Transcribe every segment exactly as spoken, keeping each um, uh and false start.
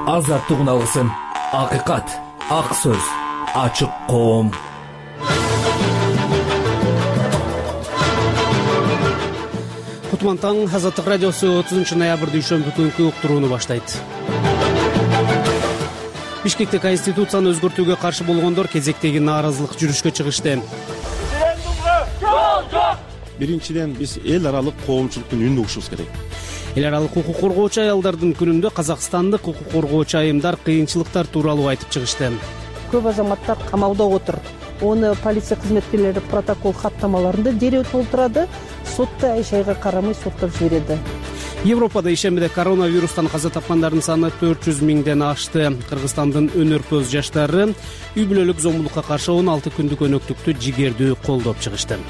азаттык алгысым, акыйкат, ак сөз, ачык коом. Кутман таң, Азаттык радиосу отузунчу ноябрь дүйшөмбү күнкү уктурууну баштайт. Бишкекте Конституцияны өзгөртүүгө каршы болгондор кезектеги нааразылык жүрүшкө чыгышты. Биринчиден биз эл аралык коомчулуктун үнүн угушубуз керек. Эл аралык укук коргоочу аялдардын күнүндө казакстандык укук коргоочу айымдар кыйынчылыктар тууралуу айтып чыгышты. Көп азаматтар камауда отур. Оны полиция кызметкерлери протокол каттамаларында дереу толтурады, сотто эч айга карамай соттоп жиберет. Европада ишембиде коронавирустан каза тапкандардын саны төрт жүз миңден ашты. Кыргызстандын өнөрпөз жаштары үй бүлөлүк зомбулукка каршы он алты күндүк өнөктүктү жигердүү колдоп чыгышты.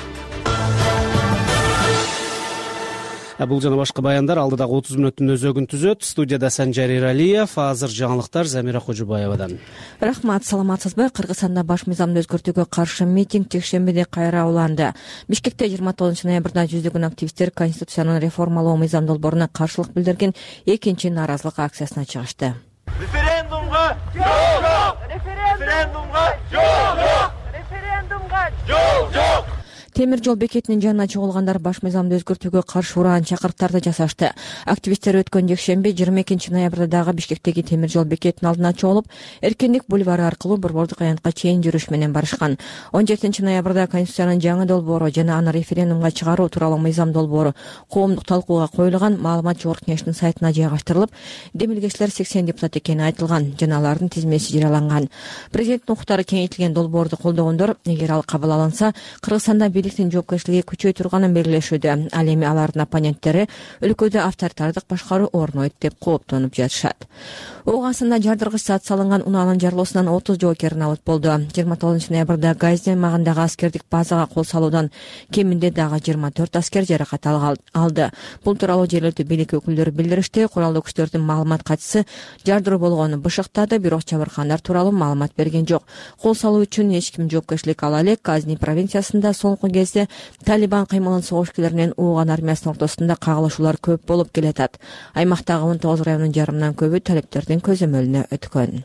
Бул жана башка баяндар алдыдагы отуз мүнөттүн өзөгүн түзөт. Студияда Санжар Иралиев, азыр жаңылыктар Замира Кожубаевадан. Рахмат, саламатсызбы? Кыргызстанда баш мыйзамды өзгөртүүгө каршы митинг жекшембиде кайра уланды. Бишкекте жыйырма тогузунчу ноябрда жүздөгөн активисттер Конституцияны реформалоо мыйзам долбооруна каршылык билдирген экинчи нааразылык акциясына чыгышты. Референдумга жок! Референдумга жок! Референдумга жок! Темир жол бекетинин жанына чогулгандар баш мыйзамды өзгөртүүгө каршы ураан чакырыктарды жасашты. Активисттер өткөн жекшемби жыйырма экинчи ноябрда дагы Бишкектеги темир жол бекетинин алдына чогулуп, Эркиндик бульвары аркылуу Борбордук аянтка чейин жүрүш менен барышкан. он жетинчи ноябрда Конституциянын жаңы долбоору жана аны референдумга чыгаруу тууралуу мыйзам долбоору коомдук талкууга коюлган маалымат жогорку кеңештин сайтына жайгаштырылып, демилгечилер сексен депутат экени айтылган жана алардын тизмеси жарыяланган. Президенттин укуктары кеңейтилген долбоорду колдогондор, эгер ал кабыл алынса, Кыргызстанда бийликтин жоопкерчилиги күчөй турганын белгилешүүдө. Ал эми алардын оппоненттери өлкөдө авторитардык башкаруу орнойт деп кооптонуп жатышат. Ооганстанда жардыргыч зат салынган унаанын жарылуусунан отуз жоокер набыт болду. жыйырма тогузунчу ноябрда Гази аймагындагы аскердик базага кол салуудан кеминде дагы жыйырма төрт аскер жаракат алды. Бул тууралуу жергиликтүү бийлик өкүлдөрү билдиришти. Куралдуу күчтөрдүн маалымат катчысы жардыруу болгонун бышыктады, бирок жабыркагандар тууралуу маалымат берген жок. Кол салуу үчүн эч ким жоопкерчилик ала элек. Газни провинциясында соңку кезде Талибан кыймылын согушкерлер менен ооган армиясынын ортосунда кагылышуулар көп болуп келатат. Аймактагы он тогуз райондун жарымынан көбү талептердин көзөмөлүнө өткөн.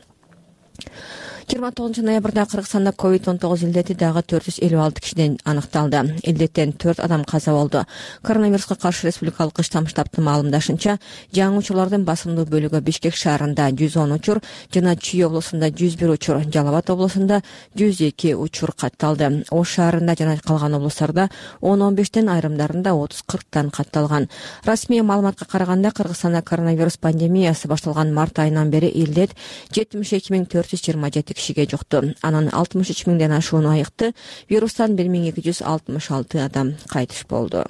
жыйырма тогузунчу ноябрда Кыргызстанда ковид он тогуз илдети дагы төрт жүз элүү алты кишиден аныкталды. Илдеттен төрт адам каза болду. Коронавируска каршы республикалык ыштам штабтын маалымдашынча, жаңы учурлардын басымдуу бөлүгү Бишкек шаарында жүз он учур жана Чүй облусунда жүз бир учур, Жалал Абад облусунда жүз эки учур катталды. Ош шаарында жана калган облустарда он он бештен, айрымдарында отуз кырктан катталган. Расмий маалыматка караганда, Кыргызстанда коронавирус пандемиясы башталган март айынан бери илдет жетимиш эки миң төрт жүз жыйырма жети кишиге жукту. Анан алтымыш үч миңден ашууну айыкты. Вирустан бир миң эки жүз алтымыш алты адам кайтыш болду.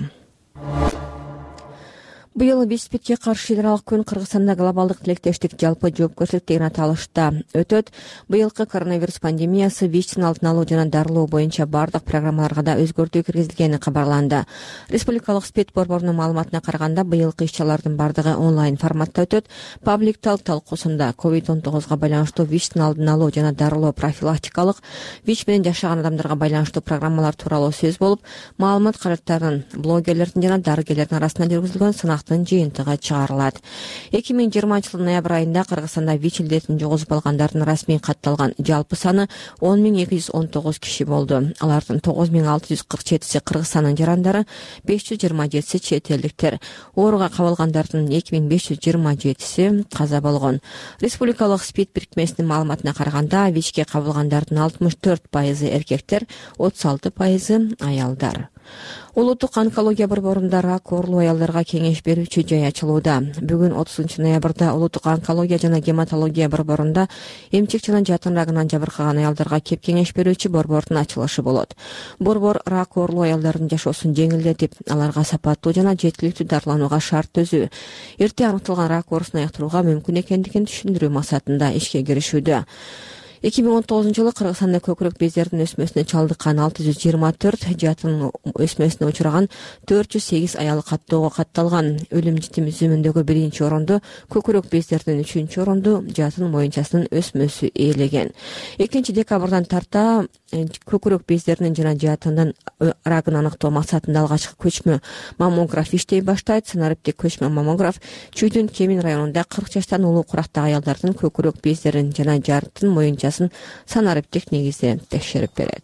Быйыл ВИЧ-СПИДке каршы федералдык күн Кыргызстанда глобалдык тилектештик жалпы жоопкерчилик деген аталышта өтөт. Быйылкы коронавирус пандемиясы ВИЧтин алдын алуу жана дарылоо боюнча бардык программаларга да өзгөртүү киргизилгени кабарланды. Республикалык СПИД борборунун маалыматына караганда, быйылкы иш-чаралардын бардыгы онлайн форматта өтөт. Паблик талк талкуусунда ковид он тогузга байланыштуу ВИЧтин алдын алуу жана дарылоо профилактикалык, ВИЧ менен жашаган адамдарга байланыштуу программалар тууралуу сөз болуп, маалымат каражаттарын блогерлердин жана дарыгерлердин арасында жүргүзүлгөн сынак жыйынтыгы чыгарылат. эки миң жыйырманчы жылдын ноябрь айында Кыргызстанда ВИЧ илдетин жугузуп алгандардын расмий катталган жалпы саны он миң эки жүз он тогуз киши болду. Алардын тогуз миң алты жүз кырк жетиси Кыргызстандын жарандары, беш жүз жыйырма жетиси чет элдиктер. Ооруга кабылгандардын эки миң беш жүз жыйырма жетиси каза болгон. Республикалык СПИД бирикмесинин маалыматына караганда, ВИЧке кабылгандардын алтымыш төрт пайызы эркектер, отуз алты пайызы аялдар. Улуттук онкология борборунда рак оорулуу аялдарга кеңеш берүүчү жай ачылууда. Бүгүн отузунчу ноябрда Улуттук онкология жана гематология борборунда эмчек жана жатын рагынан жабыркаган аялдарга кеп кеңеш берүүчү борбордун ачылышы болот. Борбор рак оорулуу аялдардын жашоосун жеңилдетип, аларга сапаттуу жана жеткиликтүү дарыланууга шарт түзүү, эрте аныкталган рак оорусун аяктырууга мүмкүн экендигин түшүндүрүү максатында ишке киришүүдө. эки миң он тогузунчу жылы Кыргызстанда көкүрөк бездердин өсмөсүнө чалдыккан алты жүз жыйырма төрт, жатын өсмөсүнө учураган төрт жүз сегиз аял каттоого катталган. Өлүм житим тизиминдөгү биринчи орунду, көкүрөк бездердин үчүнчү орунду жатын моюнчасынын өсмөсү ээлеген. экинчи декабрдан тарта көкүрөк бездеринин жана жаатынын рагын аныктоо максатында алгачкы көчмө маммограф иштей баштайт. Санариптик көчмө маммограф Чүйдүн Кемин районунда кырк жаштан улуу курактагы аялдардын көкүрөк бездерин жана жатын моюнчасын санариптик негизде текшерип берет.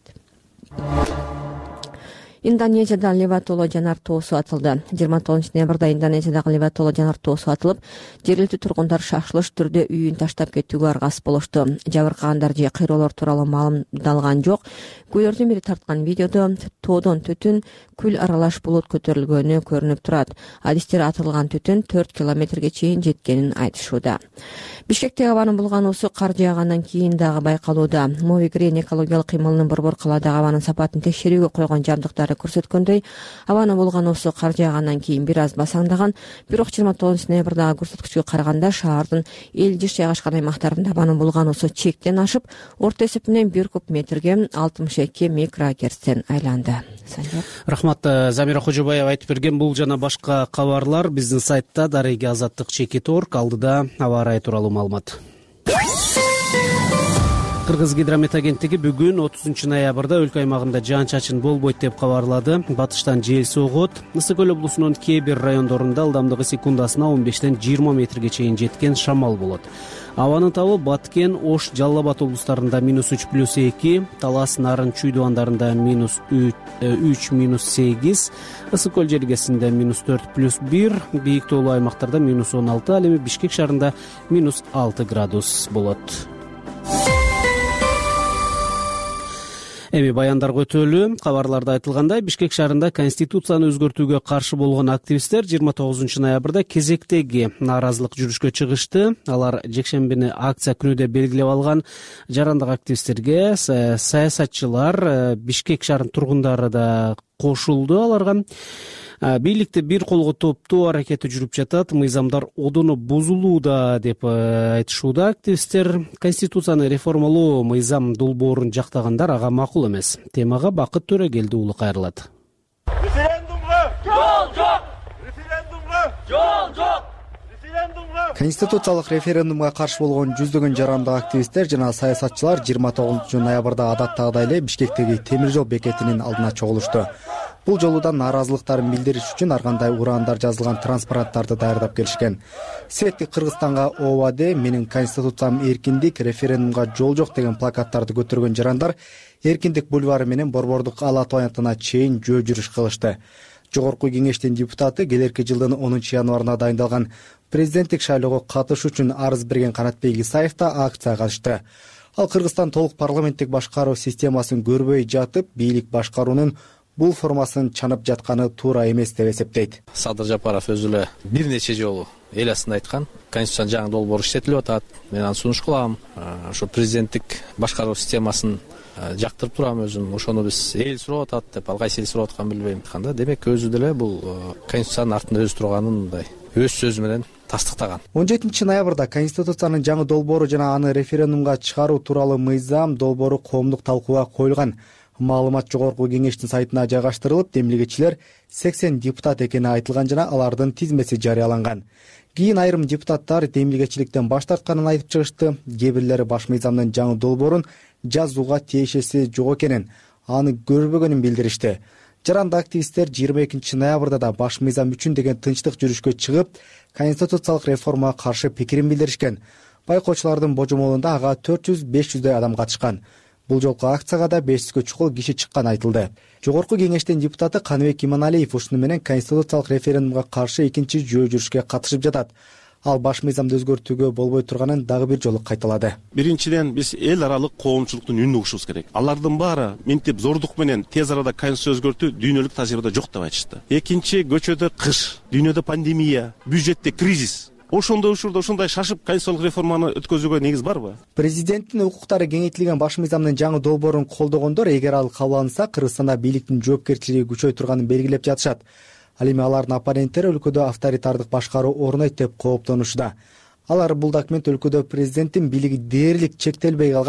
Индонезияда Леватоло жанар тоосу атылды. жыйырма тогузунчу ноябрда Индонезиядагы Леватоло жанар тоосу атылып, жергиликтүү тургундар шашылыш түрдө үйүн таштап кетүүгө аргасыз болушту. Жабыркагандар же кыйроолор тууралуу маалымдалган жок. Күйлөрдүн бири тарткан видеодо тоодон түтүн күл аралаш булут көтөрүлгөнү көрүнүп турат. Адистер атылган түтүн төрт километрге чейин жеткенин айтышууда. Бишкектеги абанын булгануусу кар жаагандан кийин дагы байкалууда. Мови Грeen экологиялык кыймылынын борбор калаадагы абанын сапатын текшерүүгө койгон жабдыктары көрсөткөндөй, абанын булгануусу кар жаагандан кийин бир аз басаңдаган, бирок жыйырма тогузунчу ноябрдагы көрсөткүчкө караганда шаардын элүү жыш жайгашкан аймактарында абанын булгануусу чектен ашып, орто эсеп менен бир куб метрге алтымыш эки микрогерцтен айланды. Рахмат, Замира Кожобаева айтып берген. Бул жана башка кабарлар биздин сайтта дареги азаттык чекит точка орг. Алдыда аба ырайы тууралуу маалымат. Кыргыз гидромет агенттиги бүгүн отузунчу ноябрда өлкө аймагында жаан-чачын болбойт деп кабарлады. Батыштан жел согот. Ысык көл облусунун кээ бир райондорунда ылдамдыгы секундасына он бештен жыйырма метрге чейин жеткен шамал болот. Абанын табы Баткен, Ош, Жалал Абад облустарында минус үч плюс эки, Талас, Нарын, Чүй дубандарында минус үч минус сегиз, Ысык көл жергесинде минус төрт плюс бир, бийик тоолуу аймактарда минус он алты, ал эми Бишкек шаарында минус алты градус болот. Эми баяндарга өтөлү. Кабарларда айтылгандай, Бишкек шаарында конституцияны өзгөртүүгө каршы болгон активисттер жыйырма тогузунчу ноябрда кезектеги нааразылык жүрүшкө чыгышты. Алар жекшембини акция күнү деп белгилеп алган. Жарандык активисттерге саясатчылар, Бишкек шаарынын тургундары да кошулду аларга. Бийликти бир колго топтоо аракети жүрүп жатат. Мыйзамдар одону бузулууда деп айтышууда активисттер. Конституцияны реформалоо мыйзам долбоорун жактагандар ага макул эмес. Темага Бакыт Төрөгелди уулу кайрылат. Референдумга жол жок! Референдумга жол жок! Референдумга Конституциялык референдумга каршы болгон жүздөгөн жарандык активисттер жана саясатчылар жыйырма тогузунчу ноябрда адаттагыдай эле Бишкектеги темир жол бекетинин алдына чогулушту. Бул жолу да нааразылыктарын билдириш үчүн ар кандай ураандар жазылган транспаранттарды даярдап келишкен. Светти Кыргызстанга ООАД, менин конституциям эркиндик, референдумга жол жок деген плакаттарды көтөргөн жарандар Эркиндик бульвары менен Борбордук Ала Туянтына чейин жөө жүрүш кылышты. Жогорку кеңештин депутаты келерки жылдын онунчу январында дайындалган президенттик шайлоого катышуу үчүн арыз берген Канатбек Исаев да акцияга катышты. Ал Кыргызстан толук парламенттик башкаруу системасын көрбөй жатып, бийлик башкаруунун бул формасын чанып жатканы туура эмес деп эсептейт. Садыр Жапаров өзү эле бир нече жолу эл астында айткан, конституциянын жаңы долбоору иштетилип атат. Мен аны сунуш кылам. Ошо президенттик башкаруу системасын жактырып турам өзүм. Ошону биз эл сурап атат деп, ал кайсы эл сурап атканын билбейм дегенде, демек өзү деле бул конституциянын артында өзү турганын мындай өз сөзү менен тастыктаган. он жетинчи ноябрда конституциянын жаңы долбоору жана аны референдумга чыгаруу тууралуу мыйзам долбоору коомдук талкууга коюлган. Маалымат жогорку кеңештин сайтына жайгаштырылып, демилгечилер сексен депутат экени айтылган жана алардын тизмеси жарыяланган. Кийин айрым депутаттар демилгечиликтен баш тартканын айтып чыгышты. Кээ бирлери баш мыйзамдын жаңы долбоорун жазууга тиешеси жок экенин, аны көрбөгөнүн билдиришти. Жарандык активисттер жыйырма экинчи ноябрда да баш мыйзам үчүн деген тынчтык жүрүшкө чыгып, конституциялык реформага каршы пикирин билдиришкен. Байкоочулардын божомолунда ага төрт жүз беш жүздөй адам катышкан. Бул жолку акцияга да беш жүзгө чукул киши чыккан айтылды. Жогорку кеңештин депутаты Каныбек Иманалиев ушуну менен конституциялык референдумга каршы экинчи жөө жүрүшкө катышып жатат. Ал баш мыйзамды өзгөртүүгө болбой турганын дагы бир жолу кайталады. Биринчиден биз эл аралык коомчулуктун үнүн угушубуз керек. Алардын баары мынтип зордук менен тез арада конституция өзгөртүү дүйнөлүк тажрыйбада жок деп айтышты. Экинчи, көчөдө кыш, дүйнөдө пандемия, бюджетте кризис. Ошондой учурда ушундай шашып конституциялык реформаны өткөзүүгө негиз барбы? Президенттин укуктары кеңейтилген баш мыйзамдын жаңы долбоорун колдогондор, эгер ал кабыл алынса, Кыргызстанда бийликтин жоопкерчилиги күчөй турганын белгилеп жатышат. Ал эми алардын оппоненттери өлкөдө авторитардык башкаруу орнойт деп кооптонушуда. Алар бул документ өлкөдө президенттин бийлиги дээрлик чектелбей калган,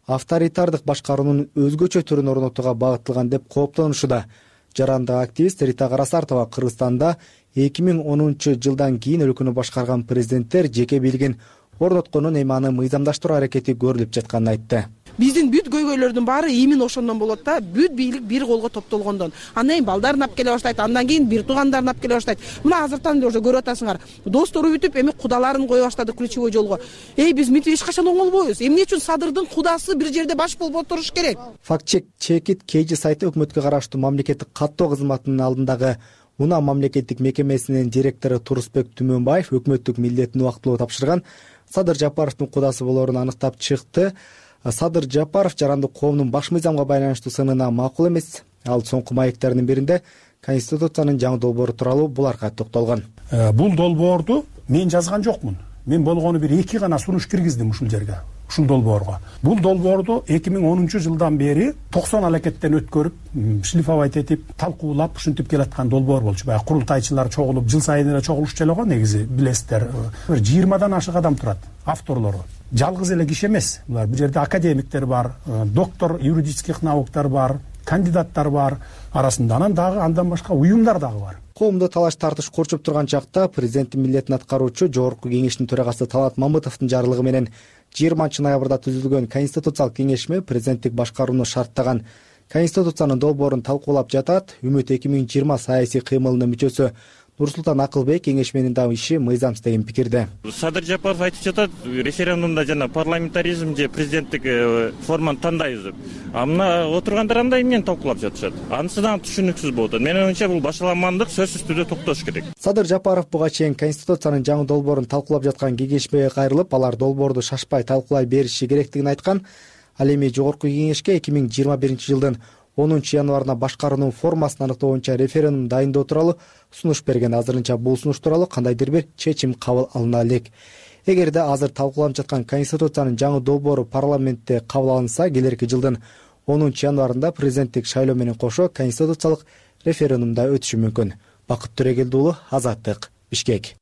авторитардык башкаруунун өзгөчө түрүн орнотууга багытталган деп кооптонушууда. Жарандык активист Рита Карасартова Кыргызстанда эки миң онунчу жылдан кийин өлкөнү башкарган президенттер жеке бийлигин орнотконун эми аны мыйзамдаштыруу аракети көрүлүп жатканын айтты. Биздин бүт көйгөйлөрдүн баары именно ошондон болот да, бүт бийлик бир колго топтолгондон. Андан кийин балдарын алып келе баштайт, андан кийин бир туугандарын алып келе баштайт. Мына азыртан эле уже көрүп атасыңар. Достору бүтүп, эми кудаларын кое баштады ключевой жолго. Эй, биз мынтип эч качан оңолбойбуз. Эмне үчүн Садырдын кудасы бир жерде баш болуп отуруш керек? Фактчек чекит Кейжи сайты өкмөткө караштуу мамлекеттик каттоо кызматынын алдындагы Уна мамлекеттик мекемесинин директору Турусбек Түмөнбаев өкмөттүк милдетин убактылуу тапшырган Садыр Жапаровдун кудасы болоорун аныктап чыкты. Садыр Жапаров жарандык коомдун баш мыйзамга байланыштуу сынына макул эмес. Ал соңку маектердин биринде Конституциянын жаңы долбоору тууралуу буларга токтолгон. Бул долбоорду мен жазган жокмун. Мен болгону бир эки гана сунуш киргиздим ушул жерге, ушул долбоорго. Бул долбоорду эки миң онунчу жылдан бери токсон алакеттен өткөрүп, шлифовать этип, талкуулап, ушинтип келаткан долбоор болчу. Баягы курултайчылар чогулуп, жыл сайын эле чогулушчу эле го негизи, билесиздер. Бир жыйырмадан ашык адам турат, авторлору. Жалгыз эле киши эмес. Булар бул жерде академиктер бар, доктор юридических науктар бар, кандидаттар бар, арасында анан дагы андан башка уюмдар дагы бар. Коомдо талаш тартыш курчуп турган чакта президенттин милдетин аткаруучу Жогорку кеңештин төрагасы Талат Мамытовдун жарлыгы менен жыйырманчы ноябрда түзүлгөн Конституциялык кеңешме президенттик башкарууну шарттаган Конституциянын долбоорун талкуулап жатат. Үмүт эки миң жыйырма саясий кыймылынын мүчөсү Нурсултан Акылбек кеңешменин да иши мыйзамсыз деген пикирде. Садыр Жапаров айтып жатат, референдумда жана парламентаризм же президенттик форманы тандайбыз деп. А мына отургандар андай эмнени талкуулап жатышат? Анысы да түшүнүксүз болот. Менин оюмча бул башаламандык сөзсүз түрдө токтош керек. Садыр Жапаров буга чейин Конституциянын жаңы долбоорун талкуулап жаткан кеңешмеге кайрылып, алар долбоорду шашпай талкуулай бериши керектигин айткан. Ал эми Жогорку кеңешке эки миң жыйырма биринчи жылдын онунчу январына башкаруунун формасын аныктоо боюнча референдум дайындоо тууралуу сунуш берген. Азырынча бул сунуш тууралуу кандайдыр бир чечим кабыл алына элек. Эгерде азыр талкууланып жаткан Конституциянын жаңы долбоору парламентте кабыл алынса, келерки жылдын онунчу январында президенттик шайлоо менен кошо конституциялык референдумда өтүшү мүмкүн. Бакыт Төрегелди уулу, Азаттык, Бишкек.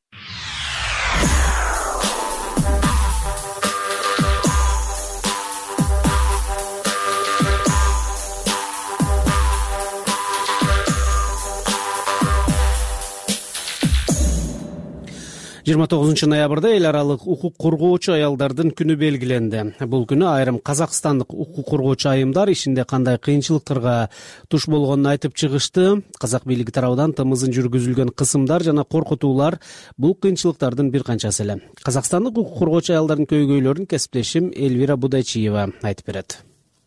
жыйырма тогузунчу ноябрда эл аралык укук коргоочу аялдардын күнү белгиленди. Бул күнү айрым казакстандык укук коргоочу айымдар ишинде кандай кыйынчылыктарга туш болгонун айтып чыгышты. Казак бийлиги тарабынан тымызын жүргүзүлгөн кысымдар жана коркутуулар бул кыйынчылыктардын бир канчасы эле. Казакстандык укук коргоочу аялдардын көйгөйлөрүн кесиптешим Элвира Будайчиева айтып берет.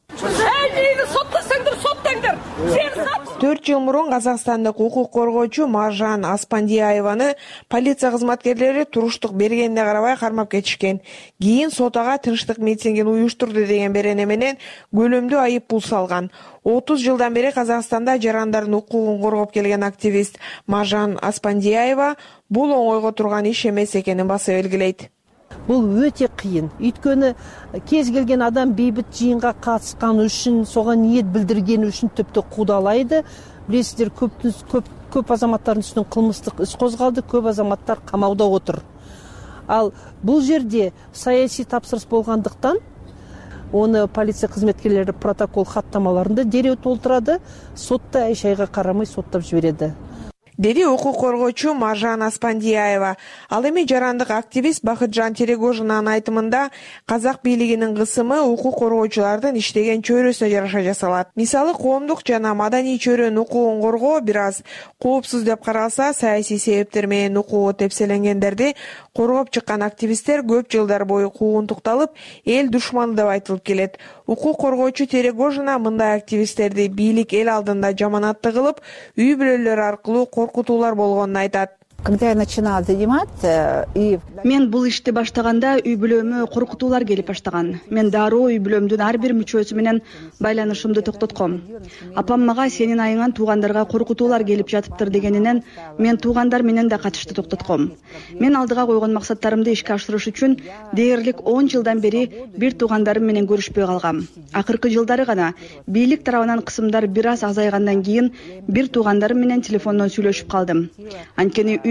төрт жыл мурун казакстандык укук коргоочу Маржан Аспандиаеваны полиция кызматкерлери туруштук бергенине карабай кармап кетишкен. Кийин сот ага тынчтык митингин уюштурду деген берене менен көлөмдүү айып пул салган. отуз жылдан бери Казакстанда жарандардын укугун коргоп келген активист Маржан Аспандиаева бул оңойго турган иш эмес экенин баса белгилейт. Бул өтө кыйын. Өйткөнү кез келген адам бейбит жыйынга катышкан үчүн, сога ниет билдирген үчүн төптө кудалайды. Билесиздер, көп көп көп азаматтардын үстүнөн кылмыштык иш козголду, көп азаматтар камауда отур. Ал бул жерде саясий тапсырыс болгондуктан оны полиция кызматкерлери протокол хаттамаларында дереу толтурады, сотто эч айга карамай соттоп жиберет. Деди укук коргоочу Маржан Аспандиаева. Ал эми жарандык активист Бакытжан Терегожиннин айтымында казак бийлигинин кысымы укук коргоочулардын иштеген чөйрөсүнө жараша жасалат. Мисалы, коомдук жана маданий чөйрөнүн укугун коргоо бир аз коопсуз деп каралса, саясий себептер менен укугу тепселенгендерди коргоп чыккан активисттер көп жылдар бою куугунтукталып, эл душманы деп айтылып келет. Укук коргоочу Терегожина мындай активисттерди бийлик эл алдында жаманатты кылып, үй бүлөлөр аркылуу коркутуулар болгонун айтат. Когда я начинала заниматься и мен бул ишти баштаганда үй бүлөмө коркутуулар келип баштаган. Мен дароо үй бүлөмдүн ар бир мүчөсү менен байланышымды токтотком. Апам мага сенин айыңан туугандарга коркутуулар келип жатыптыр дегенинен мен туугандар менен да катышты токтотком. Мен алдыга койгон максаттарымды ишке ашырыш үчүн дээрлик он жылдан бери бир туугандарым менен көрүшпөй калгам. Акыркы жылдары гана бийлик тарабынан кысымдар бир аз азайгандан кийин бир туугандарым менен телефондон сүйлөшүп калдым. Анткени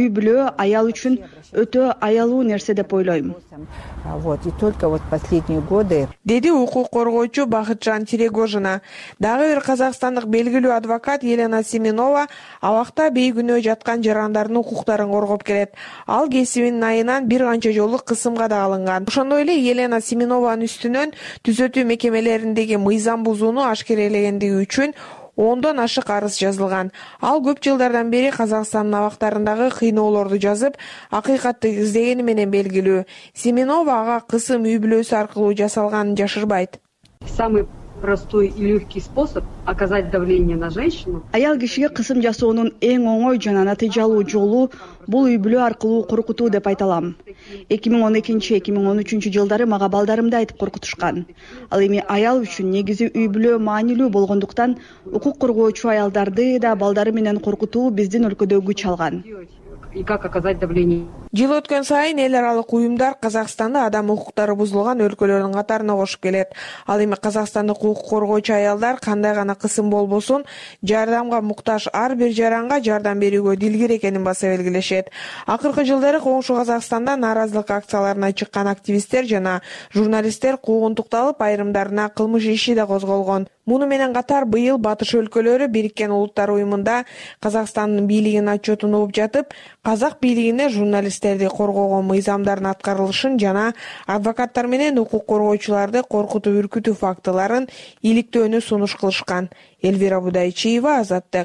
үй бүлө аял үчүн өтө аялуу нерсе деп ойлойм. Вот, и только вот последние годы. Деди укук коргоочу Бакытжан Терегожина. Дагы бир казакстандык белгилүү адвокат Елена Семенова абакта бейгүнөө жаткан жарандардын укуктарын коргоп келет. Ал кесибинин айынан бир канча жолу кысымга да алынган. Ошондой эле Елена Семенованын үстүнөн түзөтүү мекемелериндеги мыйзам бузууну ашкерелегендиги үчүн ондон ашык арыз жазылган. Ал көп жылдардан бери Казакстандын абактарындагы кыйноолорду жазып, акыйкатты издегени менен белгилүү. Семенова ага кысым үй бүлөсү аркылуу жасалганын жашырбайт. Самый простой и легкий способ оказать давление на женщину. Аял кишиге кысым жасоонун эң оңой жана натыйжалуу жолу бул үй бүлө аркылуу коркутуу деп айта алам. эки миң он экинчи эки миң он үчүнчү жылдары мага балдарымды айтып коркутушкан. Ал эми аял үчүн негизи үй бүлө маанилүү болгондуктан укук коргоочу аялдарды да балдары менен коркутуу биздин өлкөдө күч алган. И как оказать давление. Жыл өткөн сайын эл аралык уюмдар Казакстанды адам укуктары бузулган өлкөлөрдүн катарына кошуп келет. Ал эми казакстандык укук коргоочу аялдар кандай гана кысым болбосун, жардамга муктаж ар бир жаранга жардам берүүгө дилгир экенин баса белгилешет. Акыркы жылдары коңшу Казакстанда нааразылык акцияларына чыккан активисттер жана журналисттер куугунтукталып, айрымдарына кылмыш иши да козголгон. Муну менен катар быйыл Батыш өлкөлөрү Бириккен Улуттар уюмунда Казакстандын бийлигинин отчетун угуп жатып, казак бийлигине журналисттерди коргоого мыйзамдардын аткарылышын жана адвокаттар менен укук коргоочуларды коркутуп үркүтүү фактыларын иликтөөнү сунуш кылышкан. Элвира Будайчиева, Азаттык.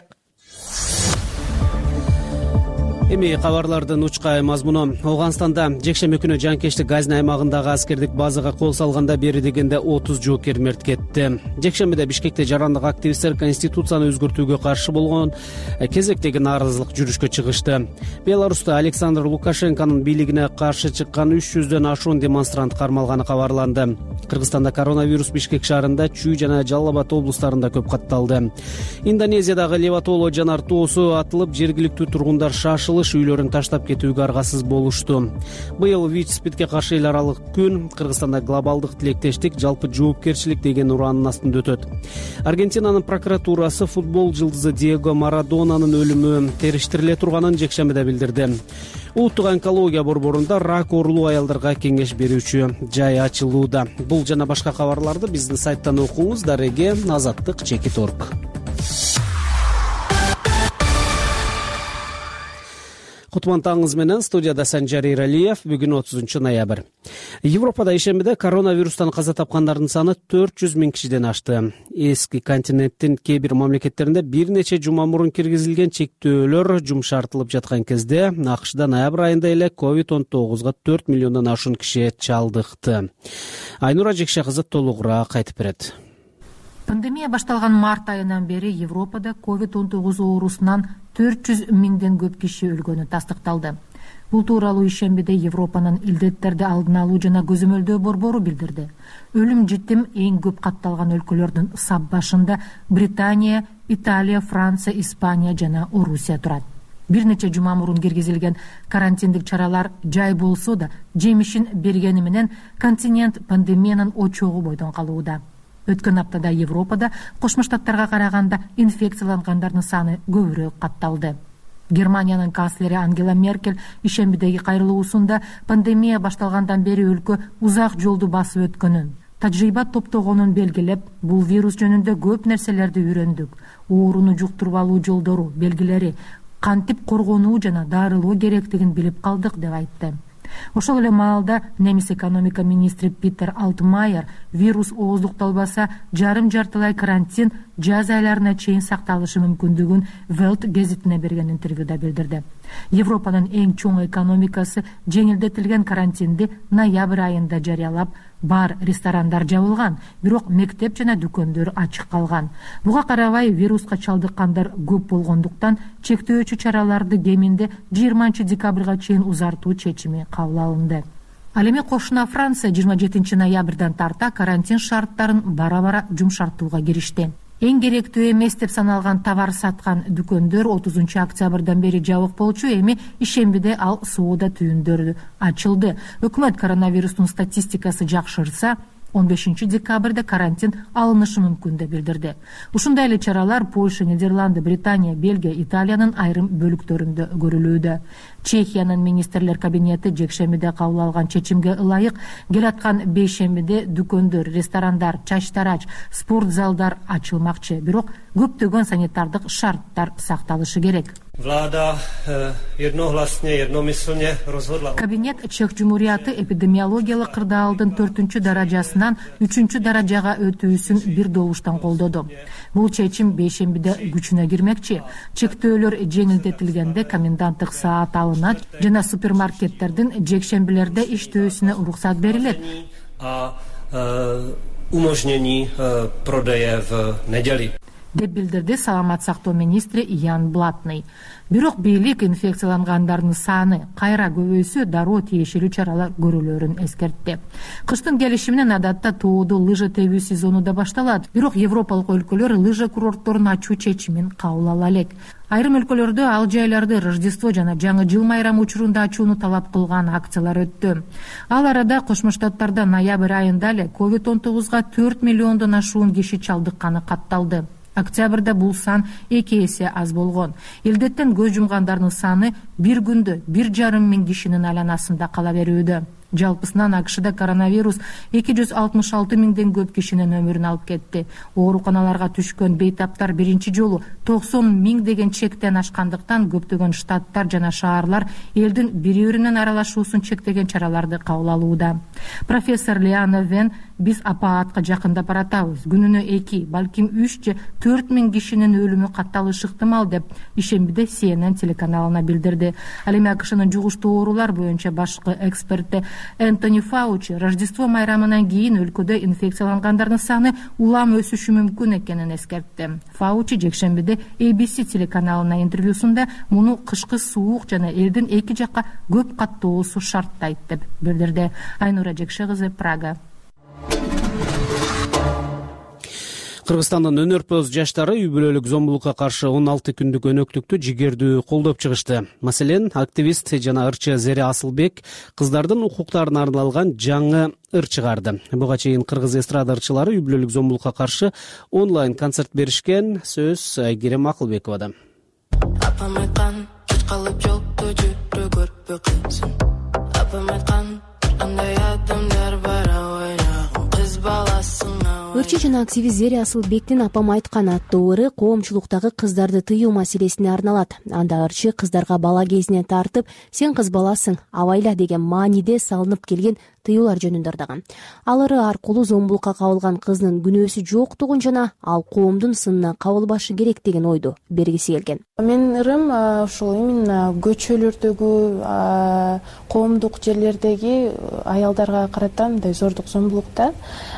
Эми кабарлардын учкай мазмуну. Ооганстанда жекшемби күнү жанкечтик Газни аймагындагы аскердик базага кол салганда бери дегенде отуз жоокер мерт кетти. Жекшембиде Бишкекте жарандык активисттер конституцияны өзгөртүүгө каршы болгон кезектеги нааразылык жүрүшкө чыгышты. Беларуста Александр Лукашенконун бийлигине каршы чыккан үч жүздөн ашуун демонстрант кармалганы кабарланды. Кыргызстанда коронавирус Бишкек шаарында, Чүй жана Жалал Абад облустарында көп катталды. Индонезиядагы Левотоло жанар тоосу атылып, жергиликтүү тургундар шашылып үйлөрүн таштап кетүүгө аргасыз болушту. Быйыл ВИЧ-спидке каршы эл аралык күн Кыргызстанда глобалдык тилектештик, жалпы жоопкерчилик деген ураанын астында өтөт. Аргентинанын прокуратурасы футбол жылдызы Диего Марадонанын өлүмү териштириле турганын жекшембиде билдирди. Улуттук онкология борборунда рак оорулуу аялдарга кеңеш берүүчү жай ачылууда. Бул жана башка кабарларды биздин сайттан окуңуз. Дареге азаттык чекит точка орг. Кутман таңыңыз менен студияда Санжар Иралиев. Бүгүн отузунчу ноябрь. Европада ишембиде коронавирустан каза тапкандардын саны төрт жүз миң кишиден ашты. Эски континенттин кээ бир мамлекеттеринде бир нече жума мурун киргизилген чектөөлөр жумшартылып жаткан кезде АКШда ноябрь айында эле ковид он тогузга төрт миллиондон ашуун киши чалдыкты. Айнура Жекше кызы толугураак айтып берет. Пандемия башталган март айынан бери Европада ковид он тогуз оорусунан төрт жүз миңден көп киши өлгөнү тастыкталды. Бул тууралуу ишембиде Европанын илдеттерди алдын алуу жана көзөмөлдөө борбору билдирди. Өлүм житим эң көп катталган өлкөлөрдүн сап башында Британия, Италия, Франция, Испания жана Орусия турат. Бир нече жума мурун киргизилген карантиндик чаралар жай болсо да жемишин бергени менен континент пандемиянын очогу бойдон калууда. Өткөн аптада Европада Кошмо Штаттарга караганда инфекциялангандардын саны көбүрөөк катталды. Германиянын канцлери Ангела Меркель ишембидеги кайрылуусунда пандемия башталгандан бери өлкө узак жолду басып өткөнүн, тажрыйба топтогонун белгилеп, бул вирус жөнүндө көп нерселерди үйрөндүк. Ооруну жуктурбалуу жолдору, белгилери, кантип коргонуу жана дарылоо керектигин билип калдык деп айтты. Ошол эле маалда немис экономика министри Питер Алтмайер вирус ооздукталбаса жарым жартылай карантин жаз айларына чейин сакталышы мүмкүндүгүн Welt гезитине берген интервьюда билдирди. Европанын эң чоң экономикасы жеңилдетилген карантинди ноябрь айында жарыялап, бар ресторандар жабылган, бирок мектеп жана дүкөндөр ачык калган. Буга карабай вируска чалдыккандар көп болгондуктан чектөөчү чараларды кеминде жыйырманчы декабрга чейин узартуу чечими кабыл алынды. Ал эми кошуна Франция жыйырма жетинчи ноябрдан тарта карантин шарттарын бара-бара жумшартууга киришти. Эң керектүү эмес деп саналган товар саткан дүкөндөр отузунчу октябрдан бери жабык болчу, эми ишембиде ал соода түйүндөрү ачылды. Өкмөт коронавирустун статистикасы жакшырса, он бешинчи декабрда карантин алынышы мүмкүн деп билдирди. Ушундай эле чаралар Польша, Нидерланды, Британия, Бельгия, Италиянын айрым бөлүктөрүндө көрүлүүдө. Чехиянын министрлер кабинети жекшембиде кабыл алган чечимге ылайык келаткан бейшембиде дүкөндөр, ресторандар, чач тарач, спорт залдар ачылмакчы. Бирок көптөгөн санитардык шарттар сакталышы керек. Vláda jednohlasně, jednomyslně rozhodla. Кабинет Чех Жумурияты эпидемиологиялык кырдаалдын төртүнчү даражасынан үчүнчү даражага өтүүсүн бир добуштан колдоду. Бул чечим бейшембиде күчүнө кирмекчи. Чектөөлөр жеңилдетилгенде коменданттык саат алынат жана супермаркеттердин жекшембилерде иштөөсүнө уруксат берилет. A umožnění prodeje v neděli. деп билдирди саламат сактоо министри Ян Блатный. Бирок бийлик инфекциялангандардын саны кайра көбөйсө дароо тиешелүү чаралар көрүлөрүн эскертти. Кыштын келиши менен адатта тоодо лыжа тебүү сезону да башталат. Бирок европалык өлкөлөр лыжа курортторун ачуу чечимин кабыл ала элек. Айрым өлкөлөрдө ал жайларды Рождество жана Жаңы жыл майрамы учурунда ачууну талап кылган акциялар өттү. Ал арада Кошмо Штаттарда ноябрь айында эле ковид он тогузга төрт миллиондон ашуун киши чалдыкканы катталды. Октябрда бул сан эки эсе аз болгон. Илдеттен көз жумгандардын саны бир күндө бир жарым миң кишинин айланасында кала берүүдө. Жалпысынан АКШда коронавирус эки жүз алтымыш алты миңден көп кишинин өмүрүн алып кетти. Ооруканаларга түшкөн бейтаптар биринчи жолу токсон миң деген чектен ашкандыктан көптөгөн штаттар жана шаарлар элдин бири-биринен аралашуусун чектеген чараларды кабыл алууда. Профессор Лиана Вен: биз апаатка жакындап баратабыз. Күнүнө эки, балким үч же төрт миң кишинин өлүмү катталышы ыктымал деп ишембиде Си Эн Эн телеканалына билдирди. Ал эми АКШнын жугуштуу оорулар боюнча башкы эксперти Энтони Фаучи Рождество майрамынан кийин өлкөдө инфекциялангандардын саны улам өсүшү мүмкүн экенин эскертти. Фаучи жекшембиде А Б С телеканалына интервьюсунда муну кышкы суук жана элдин эки жакка көп каттоосу шарттайт деп билдирди. Айнура Жекше кызы, Прага. Кыргызстандын өнөрпөз жаштары үй бүлөлүк зомбулукка каршы он алты күндүк өнөктүктү жигердүү колдоп чыгышты. Маселен, активист жана ырчы Зере Асылбек кыздардын укуктарына арналган жаңы ыр чыгарды. Буга чейин кыргыз эстрада ырчылары үй бүлөлүк зомбулукка каршы онлайн концерт беришкен. Сөз Айгерим Акылбековада. Апам айткан, кеч калып жолду жүрө көрпө кызым. Апам айткан, кандай адамдар бар ойнаган кыз баласың. Ырчы жана активист Зере Асылбектин Апам айткан аттуу ыры коомчулуктагы кыздарды тыюу маселесине арналат. Анда ырчы кыздарга бала кезинен тартып, сен кыз баласың, абайла деген мааниде салынып келген тыюулар жөнүндө ырдаган. Ал ыры аркылуу зомбулукка кабылган кыздын күнөөсү жоктугун жана ал коомдун сынына кабылбашы керек деген ойду бергиси келген. Менин ырым ошол именно көчөлөрдөгү, коомдук жерлердеги аялдарга карата мындай зордук зомбулукта,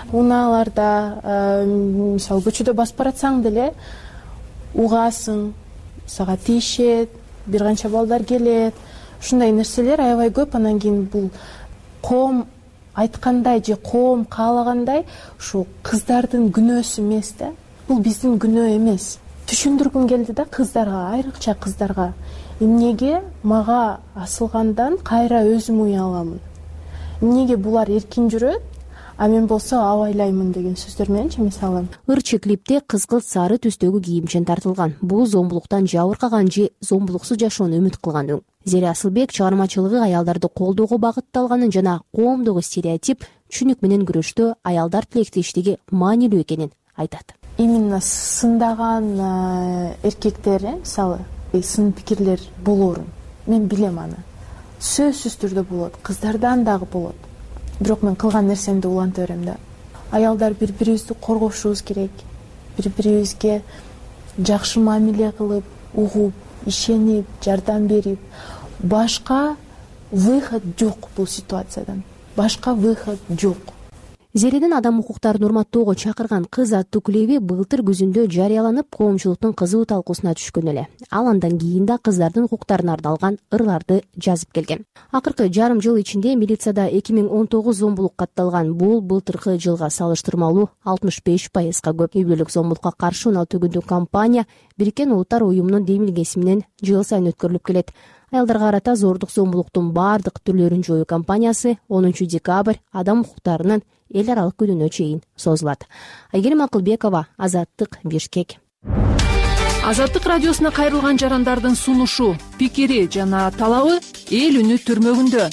унааларда, мисалы көчөдө басып баратсаң деле угасың, сага тийишет, бир канча балдар келет. Ушундай нерселер аябай көп. Анан кийин бул коом айткандай же коом каалагандай ушу кыздардын күнөөсү эмес да. Бул биздин күнөө эмес. Түшүндүргүм келди да кыздарга, айрыкча кыздарга. Эмнеге мага асылгандан кайра өзүм уя аламын? Эмнеге булар эркин жүрөт, а мен болсо абайлаймын деген сөздөр мененчи мисалы. Ырчы клипте кызгылт сары түстөгү кийимчен тартылган. Бул зомбулуктан жабыркаган же зомбулуксуз жашоону үмүт кылган өң. Зере Асылбек чыгармачылыгы аялдарды колдоого багытталганын жана коомдогу стереотип, түшүнүк менен күрөштө аялдар тилектештиги маанилүү экенин айтат. Именно сындаган эркектер, мисалы, сын пикирлер болорун мен билем аны. Сөзсүз түрдө болот, кыздардан дагы болот. Бирок мен кылган нерсемди уланта берем да. Аялдар бири-бирибизди коргошубуз керек. Бири-бирибизге жакшы мамиле кылып, угуп, ишенип, жардам берип, башка выход жок бул ситуациядан. Башка выход жок. Зередин адам укуктарын урматтоого чакырган кыз аттуу клиби былтыр күзүндө жарыяланып, коомчулуктун кызуу талкуусуна түшкөн эле. Ал андан кийин да кыздардын укуктарына арналган ырларды жазып келген. Акыркы жарым жыл ичинде милицияда эки миң он тогуз зомбулук катталган. Бул былтыркы жылга салыштырмалуу алтымыш беш пайызга көп. Үй бүлөлүк зомбулукка каршы он алты күндүк кампания Бириккен Улуттар уюмунун демилгеси менен жыл сайын өткөрүлүп келет. Аялдарга карата зордук зомбулуктун баардык түрлөрүн жоюу кампаниясы онунчу декабрь адам укуктарынын эл аралык күнүнө чейин созулат. Айгерим Акылбекова, Азаттык, Бишкек. Азаттык радиосуна кайрылган жарандардын сунушу, пикири жана талабы эл үнү түрмөгүндө.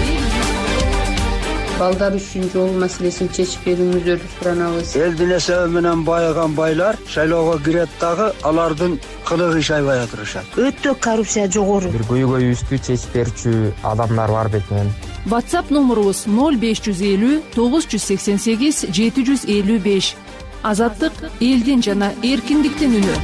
Балдар үчүн жол маселесин чечип берүүңүздөрдү суранабыз. Элдин эсеби менен байыган байлар шайлоого кирет дагы алардын кылыгы иш аябай турушат. Өтө коррупция жогору. Бир көйгөйүбүздү чечип берүүчү адамдар бар бетинен. WhatsApp номурубуз ноль беш жүз элүү тогуз жүз сексен сегиз жети жүз элүү беш. Азаттык элдин жана эркиндиктин үнү.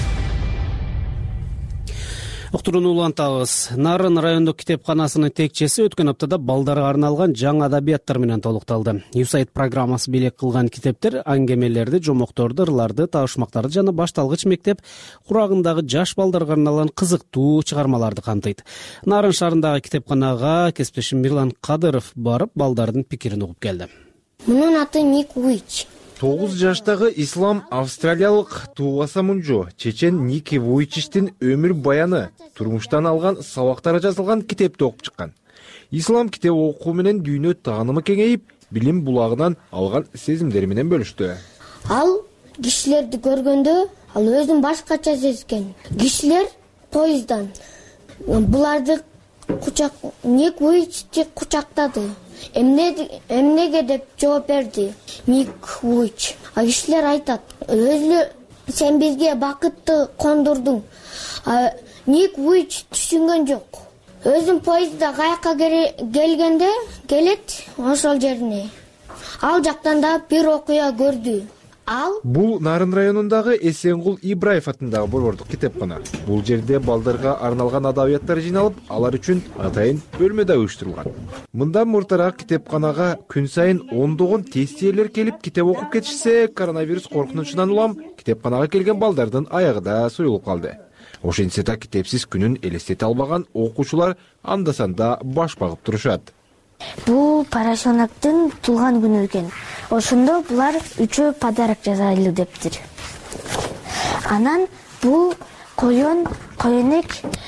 Уктурууну улантабыз. Нарын райондук китепканасынын текчеси өткөн аптада балдарга арналган жаңы адабияттар менен толукталды. Юсайт программасы белек кылган китептер аңгемелерди, жомокторду, ырларды, табышмактарды жана башталгыч мектеп курагындагы жаш балдарга арналган кызыктуу чыгармаларды камтыйт. Нарын шаарындагы китепканага кесиптешим Мирлан Кадыров барып, балдардын пикирин угуп келди. Мунун аты Ник Вуйч. тогуз жаштагы ислам австралиялык Тууваса Мунжо чечен Ник Вуйчтин өмүр баяны, турмуштан алган сабактары жазылган китепти окуп чыккан. Ислам китеп окуу менен дүйнө таанымы кеңейип, билим булагынан алган сезимдери менен бөлүштү. Ал кишилерди көргөндө, ал өзүн башкача сезген. Кишилер поезддан буларды кучак Ник Вуйчти кучактады. Эмнеге деп жооп берди Ник Вуйч. А кишилер айтат, өзү сен бизге бакытты кондурдуң. Ник Вуйч түшүнгөн жок. Өзүн поездда каяка келгенде келет ошол жерине. Ал жактан да бир окуя көрдү. Ал Бул Нарын районундагы Эсенгул Ибраев атындагы борбордук китепкана. Бул жерде балдарга арналган адабияттар жыйналып, алар үчүн атайын бөлмө да уюштурулган. Мындан муртараак китепканага күн сайын ондогон тестиерлер келип китеп окуп кетишсе, коронавирус коркунучунан улам китепканага келген балдардын аягы да суюлуп калды. Ошентсе да китепсиз күнүн элестете албаган окуучулар анда-санда баш багып турушат. Бул Парашонактын туулган күнү экен. Ошондо булар үчөө подарок жасайлы дептир. Анан бул коен, коенек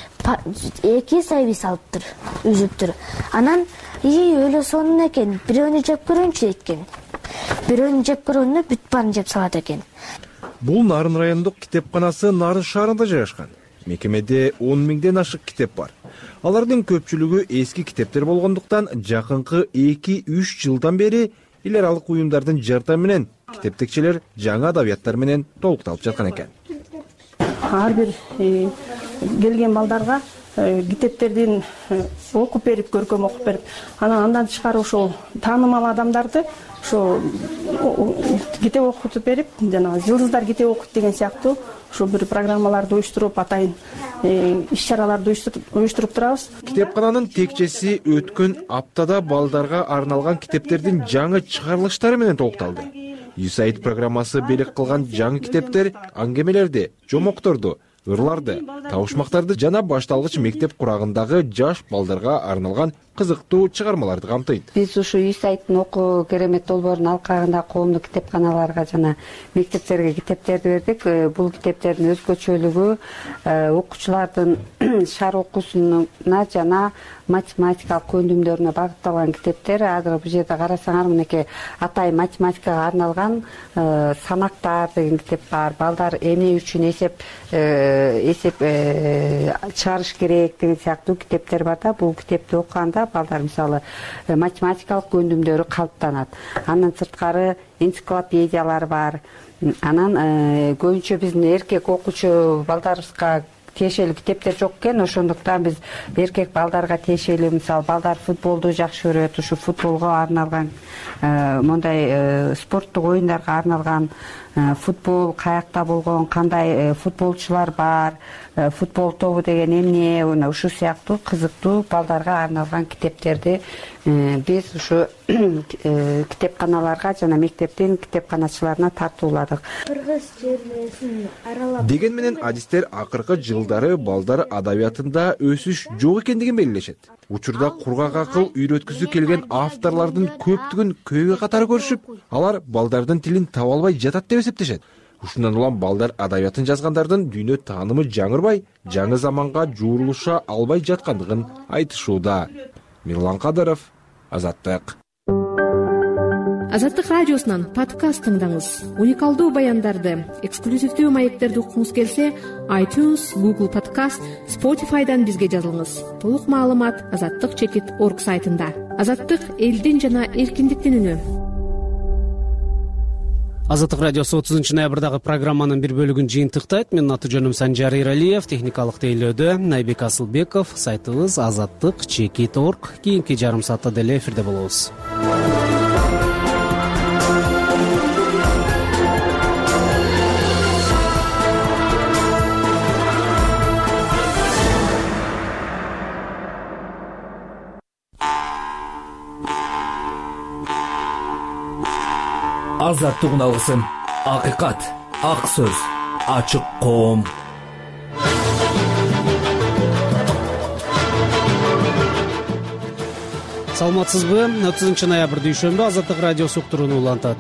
эки сайбы салыптыр, үзүптүр. Анан ии өлө сонун экен, бирөөнү жеп көрөңчү экен. Бирөөнү жеп көргөндө бүт баарын жеп салат экен. Бул Нарын райондук китепканасы Нарын шаарында жайгашкан. Мекемеде он миңден ашык китеп бар. Алардын көпчүлүгү эски китептер болгондуктан жакынкы эки-үч жылдан бери эл аралык уюмдардын жардамы менен китептекчилер жаңы адабияттар менен толукталып жаткан экен. Ар бир келген балдарга китептердин окуп берип, көркөм окуп берип, анан андан тышкары ошол таанымал адамдарды ошо китеп окутуп берип, жана жылдыздар китеп окуйт деген сыяктуу ошо бир программаларды уюштуруп, атайын иш-чараларды уюштуруп турабыз. Китепкананын текчеси өткөн аптада балдарга арналган китептердин жаңы чыгарылыштары менен толукталды. Юсайт программасы белек кылган жаңы китептер аңгемелерди, жомокторду, ырларды, табышмактарды жана башталгыч мектеп курагындагы жаш балдарга арналган кызыктуу чыгармаларды камтыйт. Биз ушу Юсайттын окуу керемет долбоорунун алкагында коомдук китепканаларга жана мектептерге китептерди бердик. Бул китептердин өзгөчөлүгү окуучулардын шаар окуусуна жана математикалык көндүмдөрүнө багытталган китептер. Азыр бул жерде карасаңар, мынакей атай математикага арналган санактар деген китеп бар. Балдар эмне үчүн эсеп эсеп чыгарыш керек деген сыяктуу китептер бар да. Бул китепти окуганда балдар мисалы математикалык көндүмдөрү калыптанат. Андан сырткары энциклопедиялар бар. Анан көбүнчө биздин эркек окуучу балдарыбызга тиешелүү китептер жок экен. Ошондуктан биз эркек балдарга тиешелүү, мисалы балдар футболду жакшы көрөт, ушу футболго арналган, мондай спорттук оюндарга арналган, футбол каякта болгон, кандай футболчулар бар, футбол тобу деген эмне, ушул сыяктуу кызыктуу балдарга арналган китептерди биз ушу китепканаларга жана мектептин китепканачыларына тартууладык. Кыргыз жерлерин аралап Деген менен адистер акыркы жылдары балдар адабиятында өсүш жок экендигин белгилешет. Учурда кургак акыл үйрөткүзү келген авторлордун көптүгүн көйгөй катары көрүшүп, алар балдардын тилин таба албай жатат деп эсептешет. Ушундан улам балдар адабиятын жазгандардын дүйнө таанымы жаңырбай, жаңы заманга жуурулуша албай жаткандыгын айтышууда. Мирлан Кадыров, Азаттык. Азаттык радиосунан подкаст тыңдаңыз. Уникалдуу баяндарды, эксклюзивдүү маектерди уккуңуз келсе, iTunes, Google Podcast, Spotify'дан бизге жазылыңыз. Толук маалымат азаттык чекит орг сайтында. Азаттык элдин жана эркиндиктин үнү. Азаттык радиосу отузунчу ноябрдагы программанын бир бөлүгүн жыйынтыктайт. Менин аты жөнүм Санжар Иралиев, техникалык тейлөөдө Найбек Асылбеков, сайтыбыз азаттык чекит орг. Кийинки жарым саатта деле эфирде болобуз. Азаттык алгысын, акыйкат, ак сөз, ачык коом. Саламатсызбы? отузунчу ноябрь дүйшөмбү Азаттык радиосу уктурууну улантат.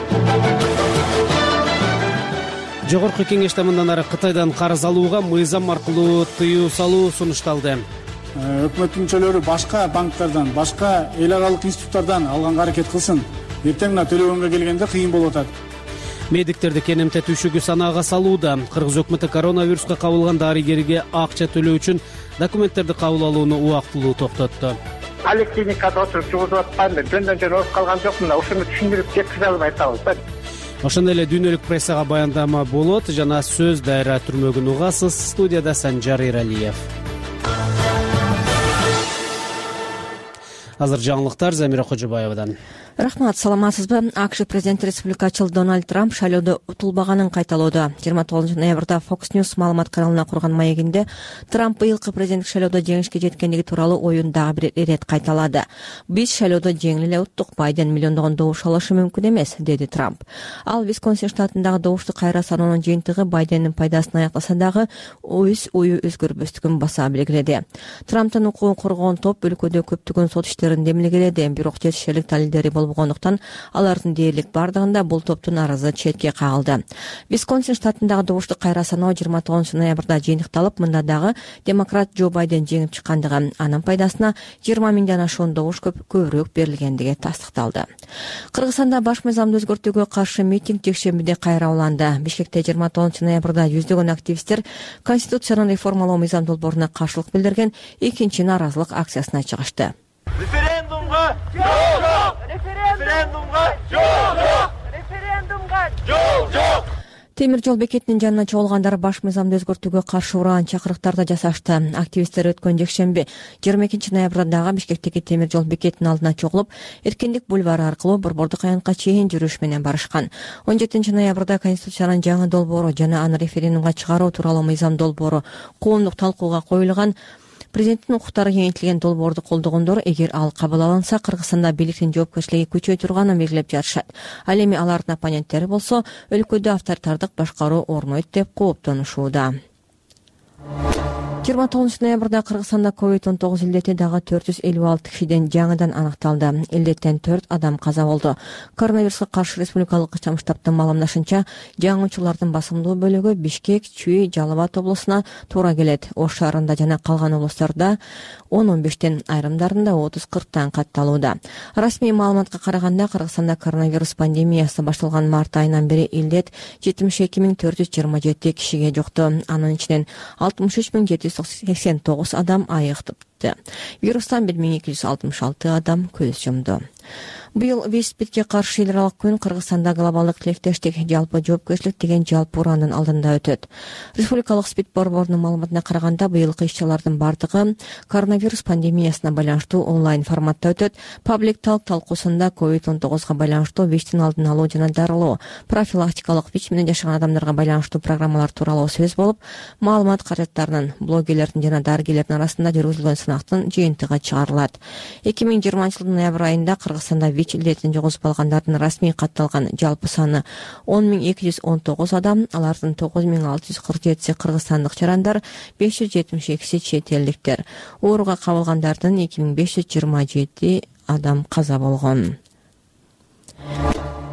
Жогорку кеңеште мындан ары Кытайдан карыз алууга мыйзам аркылуу тыюу салуу сунушталды. Өкмөттүн мүчөлөрү башка банктардан, башка эл аралык институттардан алганга аракет кылсын. Эртең мына төлөгөнгө келгенде кыйын болуп атат. Медиктерди кенемте түшүгү санаага салууда. Кыргыз өкмөтү коронавируска кабылган дарыгерге акча төлөө үчүн документтерди кабыл алууну убактылуу токтотту. Поликлиникада отуруп жугузуп атканда жөндөн жөн ооруп калган жокмун, ушуну түшүндүрүп жеткизе албай атабыз. Ошондой эле дүйнөлүк прессага баяндама болот жана сөз дайра түрмөгүн угасыз. Студияда Санжар Иралиев. Азыр жаңылыктар Замира Кожобаевадан. Рахмат, саламатсызбы? АКШ президенти республикачыл Дональд Трамп шайлоодо утулбаганын кайталоодо. жыйырма тогузунчу ноябрда Fox News маалымат каналына курган маегинде Трамп быйылкы президенттик шайлоодо жеңишке жеткендиги тууралуу оюн дагы бир ирет кайталады. Биз шайлоодо жеңил эле уттук, Байден миллиондогон добуш алышы мүмкүн эмес, деди Трамп. Ал Висконсин штатындагы добушту кайра саноонун жыйынтыгы Байдендин пайдасына аяктаса дагы өз ою өзгөрбөстүгүн баса белгиледи. Трамптын укугун коргоон топ өлкөдө көптөгөн сот иштерин демилгеледи, бирок жетишерлик далилдери болгондуктан алардын дээрлик бардыгында бул топтун арызы четке кагылды. Висконсин штатындагы добушту кайра саноо жыйырма тогузунчу ноябрда жыйынтыкталып, мында дагы демократ Джо Байден жеңип чыккандыгы, анын пайдасына жыйырма миңден ашуун добуш көбүрөөк берилгендиги тастыкталды. Кыргызстанда баш мыйзамды өзгөртүүгө каршы митинг жекшембиде кайра уланды. Бишкекте жыйырма тогузунчу ноябрда жүздөгөн активисттер Конституцияны реформалоо мыйзам долбооруна каршылык билдирген экинчи нааразылык акциясына чыгышты. Референдумга жол жок! Референдумга жол жок! Референдумга жол жок! Темир жол бекетинин жанына чогулгандар баш мыйзамды өзгөртүүгө каршы уран чакырыктарды жасашты. Активисттер өткөн жекшемби жыйырма экинчи ноябрда Бишкектеги темир жол бекетинин алдына чогулуп, Эркиндик бульвары аркылуу Борбордук аянтка чейин жүрүш менен барышкан. он жетинчи ноябрда Конституциянын жаңы долбоору жана аны референдумга чыгаруу тууралуу мыйзам долбоору коомдук талкууга коюлган. Президенттин укуктары кеңейтилген долбоорду колдогондор, эгер ал кабыл алынса, Кыргызстанда бийликтин жоопкерчилиги күчөй турганын белгилеп жатышат. Ал эми алардын оппоненттери болсо, өлкөдө авторитардык башкаруу орнойт деп кооптонушууда. жыйырма тогузунчу ноябрда Кыргызстанда ковид он тогуз илдети дагы төрт жүз элүү алты кишиден жаңыдан аныкталды. Илдеттен төрт адам каза болду. Коронавируска каршы республикалык кычам штабтын маалымдашынча, жаңы учурлардын басымдуу бөлүгү Бишкек, Чүй, Жалал Абад облусуна туура келет. Ош шаарында жана калган облустарда он он бештен, айрымдарында отуз кырктан катталууда. Расмий маалыматка караганда, Кыргызстанда коронавирус пандемиясы башталган март айынан бери илдет жетимиш эки миң төрт жүз жыйырма жети кишиге жукту. Анын ичинен алтымыш үч миң жети жүз сексен тогуз адам айыктыпты. Вирустан бир миң эки жүз алтымыш алты адам көз жумду. Быйыл ВИС-СПИДке каршы эл аралык күн Кыргызстанда глобалдык тилектештик, жалпы жоопкерчилик деген жалпы урандын алдында өтөт. Республикалык СПИД борборунун маалыматына караганда, быйылкы иш-чаралардын бардыгы коронавирус пандемиясына байланыштуу онлайн форматта өтөт. Паблик талк талкуусунда ковид он тогузга байланыштуу ВИЧтин алдын алуу жана дарылоо, профилактикалык ВИЧ менен жашаган адамдарга байланыштуу программалар тууралуу сөз болуп, маалымат каражаттарынын, блогерлердин жана дарыгерлердин арасында жүргүзүлгөн сынактын жыйынтыгы чыгарылат. эки миң жыйырманчы жылдын ноябрь айында Кыргызстанда ВИЧ илдетин жоготуп алгандардын расмий катталган жалпы саны он миң эки жүз он тогуз адам, алардын тогуз миң алты жүз кырк жетиси кыргызстандык жарандар, беш жүз жетимиш экиси чет элдиктер. Ооруга кабылгандардын эки миң беш жүз жыйырма жети адам каза болгон.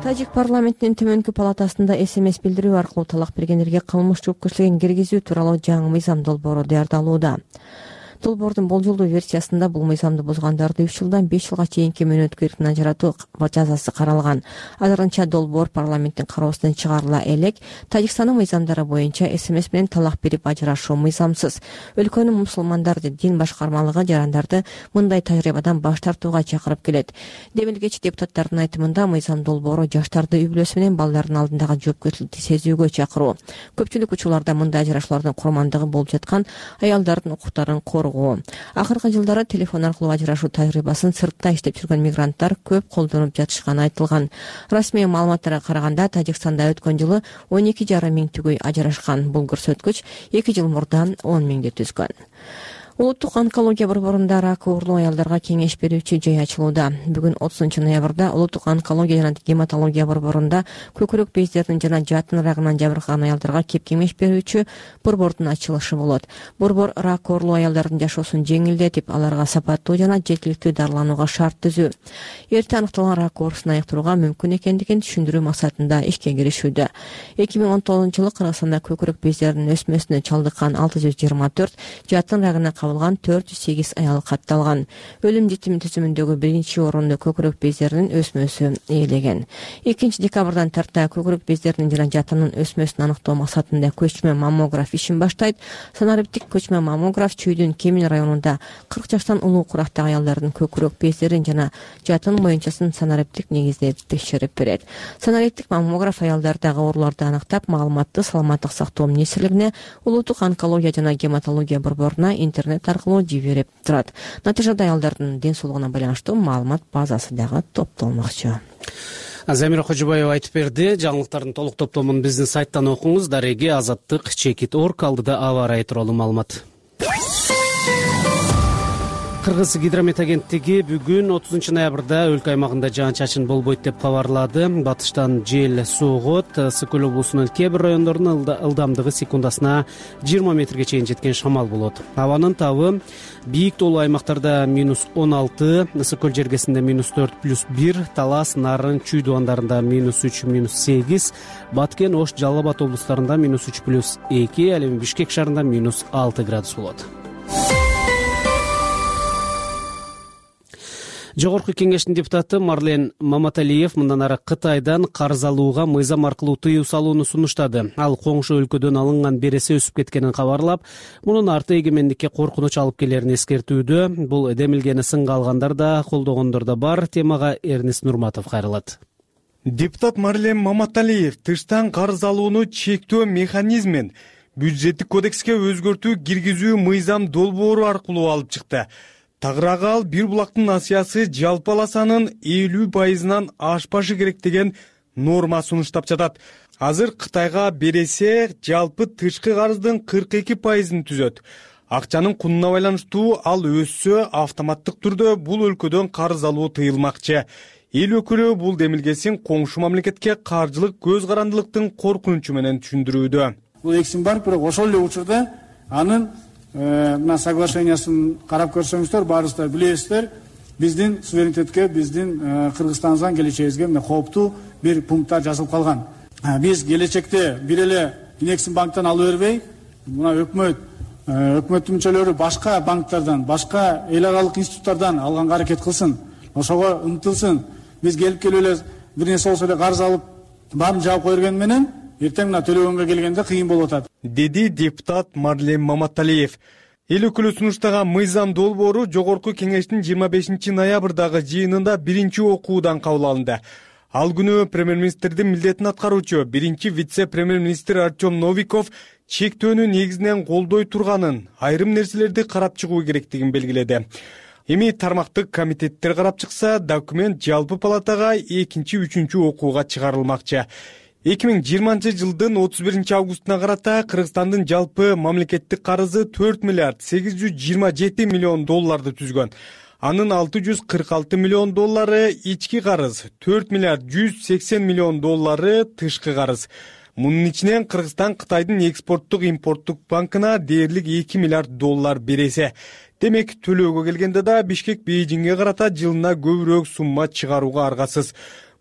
Тажик парламентинин төмөнкү палатасында эс эм эс билдирүү аркылуу талак бергендерге кылмыш жоопкерчилигин киргизүү тууралуу жаңы мыйзам долбоору даярдалууда. Долбоордун болжолдуу версиясында бул мыйзамды бузгандарды үч жылдан беш жылга чейинки мөөнөткө эркин ажыратуу жазасы каралган. Азырынча долбоор парламенттин кароосунан чыгарыла элек. Тажикстандын мыйзамдары боюнча эс эм эс менен талак берип ажырашуу мыйзамсыз. Өлкөнүн мусулмандарды дин башкармалыгы жарандарды мындай тажрыйбадан баш тартууга чакырып келет. Демилгечи депутаттардын айтымында мыйзам долбоору жаштарды үй бүлөсү менен балдардын алдындагы жоопкерчиликти сезүүгө чакыруу. Көпчүлүк учурларда мындай ажырашуулардын курмандыгы болуп жаткан аялдардын укуктарын коргоо. Акыркы жылдары телефон аркылуу ажырашуу тажрыйбасын сыртта иштеп жүргөн мигранттар көп колдонуп жатышканы айтылган. Расмий маалыматтарга караганда Тажикстанда өткөн жылы он эки жарым миң түгөй ажырашкан. Бул көрсөткүч эки жыл мурда он миңди түзгөн. Улуттук онкология борборунда рак ооруну аялдарга кеңеш берүүчү жай ачылууда. Бүгүн отузунчу ноябрда Улуттук онкология жана гематология борборунда көкүрөк бездеринин жана жатын рагынан жабыркаган аялдарга кеп кеңеш берүүчү борбордун ачылышы болот. Борбор рак ооруну аялдардын жашоосун жеңилдетип, аларга сапаттуу жана жеткиликтүү дарыланууга шарт түзүү, эрте аныкталган рак оорусун айыктырууга мүмкүн экендигин түшүндүрүү максатында ишке киришүүдө. эки миң он тогузунчу жылы Кыргызстанда көкүрөк бездеринин өсмөсүнө чалдыккан алты жүз жыйырма төрт, жатын рагына кабылган төрт жүз сегиз аял катталган. Өлүм житим түзүмүндөгү биринчи орунду көкүрөк бездеринин өсмөсү ээлеген. экинчи декабрдан тарта көкүрөк бездеринин жана жатынын өсмөсүн аныктоо максатында көчмө маммограф ишин баштайт. Санариптик көчмө маммограф Чүйдүн Кемин районунда кырк жаштан улуу курактагы аялдардын көкүрөк бездерин жана жатын моюнчасын санариптик негизде текшерип берет. Санариптик маммограф аялдардагы ооруларды аныктап, маалыматты саламаттык сактоо министрлигине, Улуттук онкология жана гематология борборуна интернет аркылуу жиберип турат. Натыйжада аялдардын ден соолугуна байланыштуу маалымат базасы дагы топтолмокчу. Замира Кожобаева айтып берди. Жаңылыктардын толук топтомун биздин сайттан окуңуз. Дареги Азаттык чекит точка орг алдыда аба ырайы тууралуу маалымат. Кыргыз гидромет агенттиги бүгүн отузунчу ноябрда өлкө аймагында жаан-чачын болбойт деп кабарлады. Батыштан жел соогот. Сыкөл облусунун кээ бир райондорунун ылдамдыгы секундасына жыйырма метрге чейин жеткен шамал болот. Абанын табы бийик тоолуу аймактарда минус он алты, Сыкөл жергесинде минус төрт плюс бир, Талас, Нарын, Чүй дубандарында минус үч, минус сегиз, Баткен, Ош, Жалал Абад облустарында минус үч плюс эки, ал эми Бишкек шаарында минус алты градус болот. Жогорку кеңештин депутаты Марлен Маматалиев мындан ары Кытайдан карыз алууга мыйзам аркылуу тыюу салууну сунуштады. Ал коңшу өлкөдөн алынган бересе өсүп кеткенин кабарлап, мунун арты эгемендикке коркунуч алып келерин эскертүүдө. Бул демилгени сынга алгандар да, колдогондор да бар. Темага Эрнис Нурматов кайрылат. Депутат Марлен Маматалиев тыштан карыз алууну чектөө механизмин бюджеттик кодекске өзгөртүү киргизүү мыйзам долбоору аркылуу алып чыкты. Тагыраагы ал бир булактын насыясы жалпы аласанын элүү пайызынан ашпашы керек деген норма сунуштап жатат. Азыр Кытайга бересе жалпы тышкы карыздын кырк эки пайызын түзөт. Акчанын кунуна байланыштуу ал өссө автоматтык түрдө бул өлкөдөн карыз алуу тыйылмакчы. Эл өкүлү бул демилгесин коңшу мамлекетке каржылык көз карандылыктын коркунучу менен түшүндүрүүдө. Бул эксим бар, бирок ошол эле учурда анын мына соглашениясын карап көрсөңүздөр, баарыңыздар билесиздер, биздин суверенитетке, биздин Кыргызстандан келечегибизге мына кооптуу бир пункттар жазылып калган. Биз келечекте бир эле Инексим банктан алып бербей, мына өкмөт, өкмөттүн мүчөлөрү башка банктардан, башка эл аралык институттардан алганга аракет кылсын, ошого умтулсын. Биз келип келип эле бир нерсе болсо эле карыз алып, баарын жаап койгон менен эртең мына төлөгөнгө келгенде кыйын болуп атат, деди депутат Марлен Маматалиев. Эл өкүлү сунуштаган мыйзам долбоору жогорку кеңештин жыйырма бешинчи ноябрдагы жыйынында биринчи окуудан кабыл алынды. Ал күнү премьер-министрдин милдетин аткаруучу биринчи вице-премьер-министр Артем Новиков чектөөнү негизинен колдой турганын, айрым нерселерди карап чыгуу керектигин белгиледи. Эми тармактык комитеттер карап чыкса, документ жалпы палатага экинчи, үчүнчү окууга чыгарылмакчы. эки миң жыйырманчы жылдын отуз биринчи августуна карата Кыргызстандын жалпы мамлекеттик карызы төрт миллиард сегиз жүз жыйырма жети миллион долларды түзгөн. Анын алты жүз кырк алты миллион доллары ички карыз, төрт миллиард жүз сексен миллион доллары тышкы карыз. Мунун ичинен Кыргызстан Кытайдын экспорттук импорттук банкына дээрлик эки миллиард доллар бересе. Демек, төлөөгө келгенде да Бишкек Бейжиңге карата жылына көбүрөөк сумма чыгарууга аргасыз.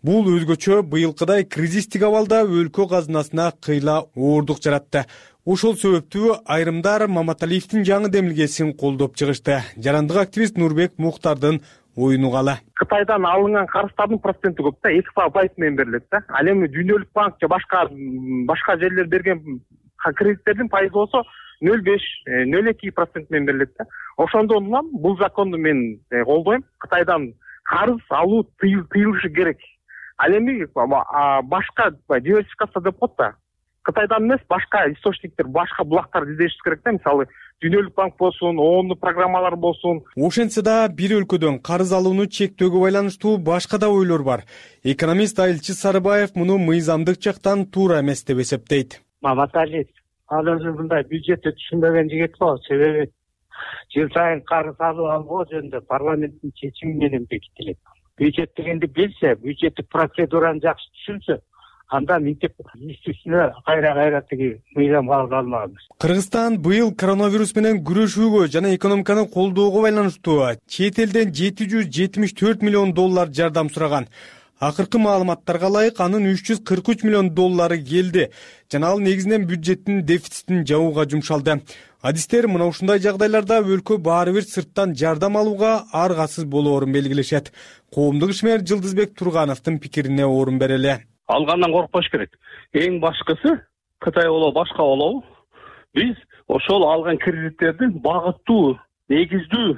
Бул өзгөчө быйылкыдай кризистик абалда өлкө казынасына кыйла оордук жаратты. Ошол себептүү айрымдар Маматалиевдин жаңы демилгесин колдоп чыгышты. Жарандык активист Нурбек Мухтардын оюну кала. Кытайдан алынган карыздардын проценти көп да, эки пайыз менен берилет да. Ал эми Дүйнөлүк банк же башка башка жерлер берген кредиттердин пайызы болсо нөл беш нөл эки процент менен берилет да. Ошондон улам бул законду мен колдойм. Кытайдан карыз алуу тыйылышы керек. Ал эми башка диверсификация деп коет да. Кытайдан эмес, башка источниктер, башка булактарды издешибиз керек да. Мисалы, Дүйнөлүк банк болсун, оондук программалар болсун. Ошентсе да бир өлкөдөн карыз алууну чектөөгө байланыштуу башка да ойлор бар. Экономист Айылчы Сарыбаев муну мыйзамдык жактан туура эмес деп эсептейт. Маматалиев ал өзү мындай бюджетти түшүнбөгөн жигит го. Себеби жыл сайын карыз алуу албоо жөнүндө парламенттин чечими менен бекитилет. Бюджет дегенди билсе, бюджеттик процедураны жакшы түшүнсө, анда мектеп иштүүсүнө кайра-кайра тиги мыйзам кабыл алмабыз. Кыргызстан быйыл коронавирус менен күрөшүүгө жана экономиканы колдоого байланыштуу чет элден жети жүз жетимиш төрт миллион доллар жардам сураган. Акыркы маалыматтарга ылайык анын үч жүз кырк үч миллион доллары келди. Жана ал негизинен бюджеттин дефицитин жабууга жумшалды. Адистер мына ушундай жагдайларда өлкө баары бир сырттан жардам алууга аргасыз болоорун белгилешет. Коомдук ишмер Жылдызбек Тургановдун пикирине орун берели. Алгандан коркпош керек. Эң башкысы Кытай болобу, башка болобу, биз ошол алган кредиттерди багыттуу, негиздүү,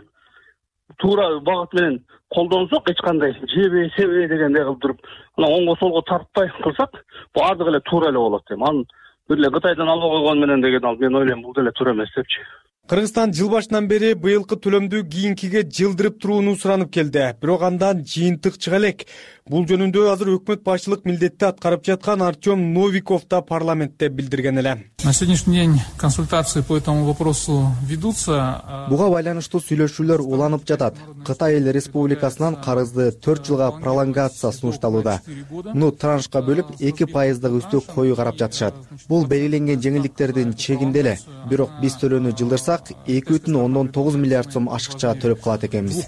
туура багыт менен колдонсок, эч кандай жебе, себе дегендей кылып туруп, ана оңго солго тартпай кылсак, баардыгы эле туура эле болот дейм. Анын бир эле Кытайдан алып койгон менен деген ал мен ойлойм бул деле туура эмес депчи. Кыргызстан жыл башынан бери быйылкы төлөмдү кийинкиге жылдырып турууну суранып келди. Бирок андан жыйынтык чыга элек. Бул жөнүндө азыр өкмөт башчылык милдетти аткарып жаткан Артем Новиков да парламентте билдирген эле. На сегодняшний день консультации по этому вопросу ведутся. Буга байланыштуу сүйлөшүүлөр уланып жатат. Кытай Эл Республикасынан карызды төрт жылга пролонгация сунушталууда. Муну траншка бөлүп эки пайыздык үстү коюу карап жатышат. Бул белгиленген жеңилдиктердин чегинде эле. Бирок биз төлөөнү жылдырсак эки бүтүн ондон тогуз миллиард сом ашыкча төлөп калат экенбиз.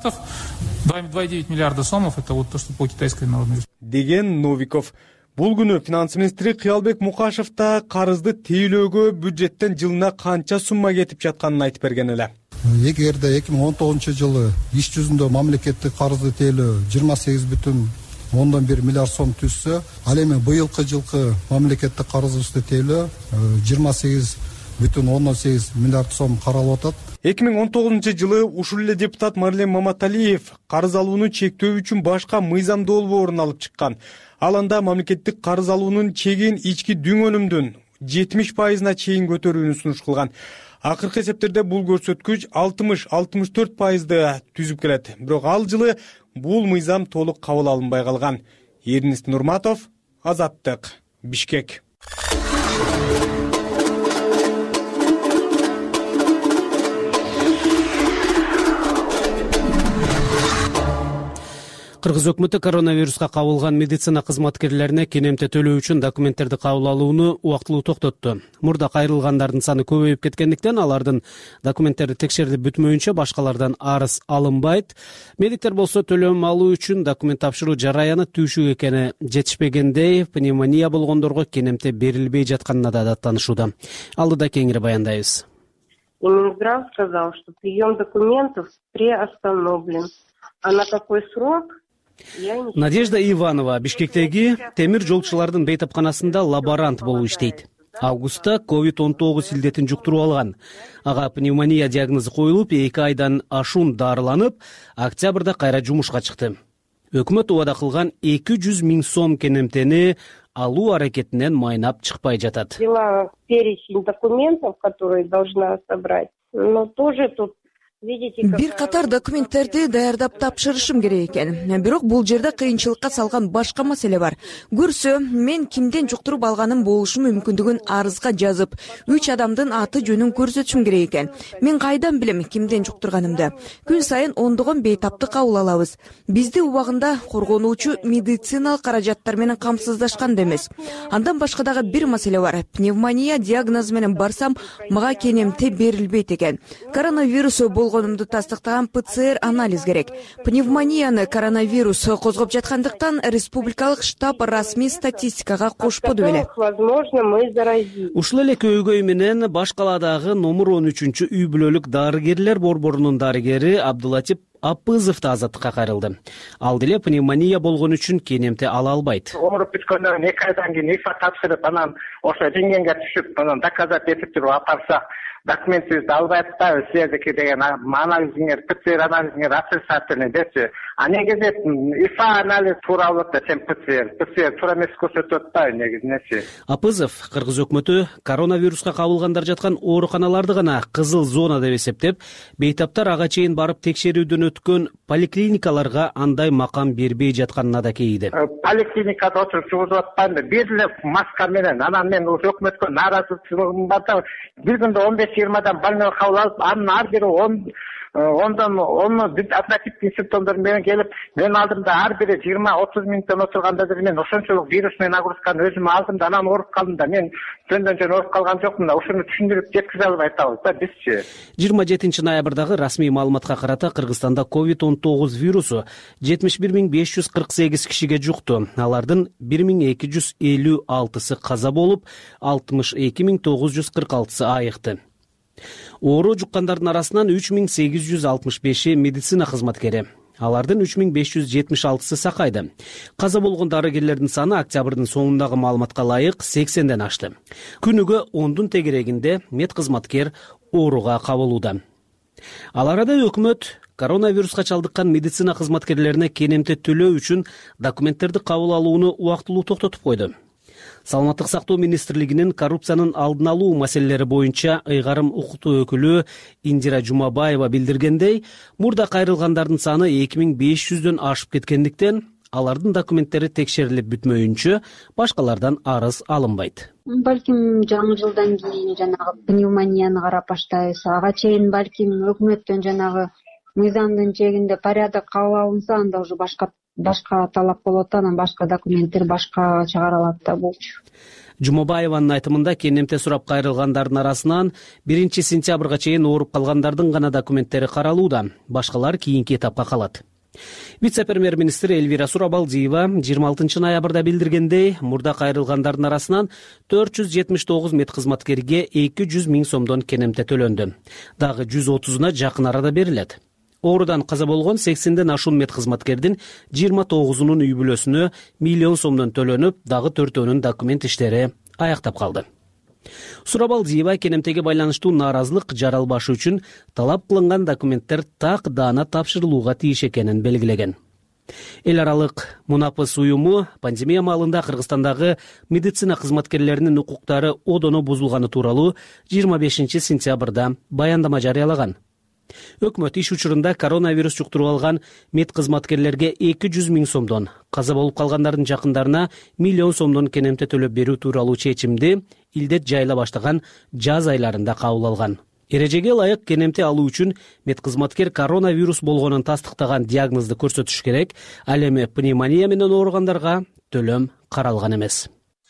два и девять миллиарда сомов это вот то, что по Китайской народной республике. Деген Новиков. Бул күнү финанс министри Кыялбек Мукашев да карызды тейлөөгө бюджеттен жылына канча сумма кетип жатканын айтып берген эле. Эгерде эки миң он тогузунчу жылы иш жүзүндө мамлекеттик карызды тейлөө жыйырма сегиз бүтүн ондон бир миллиард сом түшсө, ал эми быйылкы жылкы мамлекеттик карызды тейлөө жыйырма сегиз бүтүн ондон сегиз миллиард сом каралып атат. эки миң он тогузунчу жылы ушул эле депутат Марлен Маматалиев карыз алууну чектөө үчүн башка мыйзам долбоорун алып чыккан. Ал анда мамлекеттик карыз алуунун чегин ички дүң өнүмдүн жетимиш пайызына чейин көтөрүүнү сунуш кылган. Акыркы эсептерде бул көрсөткүч алтымыш алтымыш төрт пайызды түзүп келет. Бирок ал жылы бул мыйзам толук кабыл алынбай калган. Эрнест Нурматов, Азаттык, Бишкек. Кыргыз өкмөтү коронавируска кабылган медицина кызматкерлерине кенемте төлөө үчүн документтерди кабыл алууну убактылуу токтотту. Мурда кайрылгандардын саны көбөйүп кеткендиктен алардын документтерди текшерилип бүтмөйүнчө башкалардан арыз алынбайт. Медиктер болсо төлөм алуу үчүн документ тапшыруу жараяны түйшүк экени жетишпегендей, пневмония болгондорго кенемте берилбей жатканына да даттанышууда. Алдыда кеңири баяндайбыз. Минздрав сказал, что прием документов приостановлен. А на какой срок? Надежда Иванова Бишкектеги темир жолчулардын бейтапканасында лаборант болуп иштейт. Августта ковид он тогуз илдетин жуктуруп алган. Ага пневмония диагнозу коюлуп, эки айдан ашуун дарыланып, октябрда кайра жумушка чыкты. Өкмөт убада кылган эки жүз миң сом кенемтени алуу аракетинен майнап чыкпай жатат. Взяла перечень документов, которые должна собрать, но тоже тут Бир катар документтерди даярдап тапшырышым керек экен. Бирок бул жерде кыйынчылыкка салган башка маселе бар. Көрсө, мен кимден жуктуруп алганым болушу мүмкүндүгүн арызга жазып, үч адамдын аты жөнүн көрсөтүшүм керек экен. Мен кайдан билем кимден жуктурганымды? Күн сайын ондогон бейтапты кабыл алабыз. Бизди убагында коргонуучу медициналык каражаттар менен камсыздашкан да эмес. Андан башка дагы бир маселе бар. Пневмония диагнозу менен барсам, мага кенемте берилбейт экен. Коронавирусу бол болгонумду тастыктаган ПЦР анализ керек. Пневмонияны коронавирус козгоп жаткандыктан республикалык штаб расмий статистикага кошподу беле. Возможно, мы заразились. Ушул эле көйгөй менен баш каладагы номер он үчүнчү үй бүлөлүк дарыгерлер борборунун дарыгери Абдулатип Апызов да азаттыкка кайрылды. Ал деле пневмония болгон үчүн кенемте ала албайт. Ооруп бүткөндөн эки айдан кийин ИФА тапшырып, анан ошо рентгенге түшүп, анан доказать этип туруп апарсак, документибизди албай атпайбы сиздики деген анализиңер, ПЦР анализиңер отрицательный дечи. А негизи ИФА анализ туура болот да, сен ПЦР. ПЦР туура эмес көрсөтүп атпайбы негизинечи. Апызов кыргыз өкмөтү коронавируска кабылгандар жаткан ооруканаларды гана кызыл зона деп эсептеп, бейтаптар ага чейин барып текшерүүдөн өткөн поликлиникаларга андай макам бербей жатканына да кейиди. Поликлиникада отуруп жугузуп атпаймынбы. Бир эле маска менен, анан мен ушу өкмөткө нааразычылыгым бар да, бир күндө он беш жыйырмадан больной кабыл алып, анын ар бири он ондон он однотипный симптомдор менен келип, мен алдымда ар бири жыйырма отуз мүнөттөн отурганда деле мен ошончолук вирус менен нагрузканы өзүм алдым да, анан ооруп калдым да. Мен жөндөн жөн ооруп калган жокмун да, ушуну түшүндүрүп жеткизе албай атабыз да бизчи. жыйырма жетинчи ноябрдагы расмий маалыматка карата Кыргызстанда ковид он тогуз вирусу жетимиш бир миң беш жүз кырк сегиз кишиге жукту. Алардын бир миң эки жүз элүү алтысы каза болуп, алтымыш эки миң тогуз жүз кырк алтысы айыкты. Оору жуккандардын арасынан үч миң сегиз жүз алтымыш беши медицина кызматкери. Алардын үч миң беш жүз жетимиш алтысы сакайды. Каза болгон дарыгерлердин саны октябрдын соңундагы маалыматка ылайык сексенден ашты. Күнүгө ондун тегерегинде мед кызматкер ооруга кабылууда. Ал арада өкмөт коронавируска чалдыккан медицина кызматкерлерине кенемте төлөө үчүн документтерди кабыл алууну убактылуу токтотуп койду. Саламаттык сактоо министрлигинин коррупциянын алдын алуу маселелери боюнча ыйгарым укуктуу өкүлү Индира Жумабаева билдиргендей, мурда кайрылгандардын саны эки миң беш жүздөн ашып кеткендиктен, алардын документтери текшерилип бүтмөйүнчө башкалардан арыз алынбайт. Балким жаңы жылдан кийин жанагы пневмонияны карап баштайбыз. Ага чейин балким өкмөттөн жанагы мыйзамдын чегинде порядок кабыл алынса, анда уже башка башка талап болот, анан башка документтер башка чыгарылат да болчу. Жумабаеванын айтымында кенемте сурап кайрылгандардын арасынан биринчи сентябрга чейин ооруп калгандардын гана документтери каралууда, башкалар кийинки этапка калат. Вице-премьер-министр Эльвира Сурабалдиева жыйырма алтынчы ноябрда билдиргендей, мурда кайрылгандардын арасынан төрт жүз жетимиш тогуз мед кызматкерге эки жүз миң сомдон кенемте төлөндү. Дагы жүз отузуна жакын арада берилет. Оорудан каза болгон сексенден ашуун мед кызматкердин жыйырма тогузунун үй бүлөсүнө миллион сомдон төлөнүп, дагы төртөөнүн документ иштери аяктап калды. Сурабалдиева кенемтеге байланыштуу нааразылык жаралбашы үчүн талап кылынган документтер так даана тапшырылууга тийиш экенин белгилеген. Эл аралык Мунапыс уюму пандемия маалында Кыргызстандагы медицина кызматкерлеринин укуктары одоно бузулганы тууралуу жыйырма бешинчи сентябрда баяндама жарыялаган. Өкмөт иш учурунда коронавирус жуктуруп алган мед кызматкерлерге эки жүз миң сомдон, каза болуп калгандардын жакындарына миллион сомдон кенемте төлөп берүү тууралуу чечимди илдет жайыла баштаган жаз айларында кабыл алган. Эрежеге ылайык кенемте алуу үчүн мед кызматкер коронавирус болгонун тастыктаган диагнозду көрсөтүш керек, ал эми пневмония менен ооругандарга төлөм каралган эмес.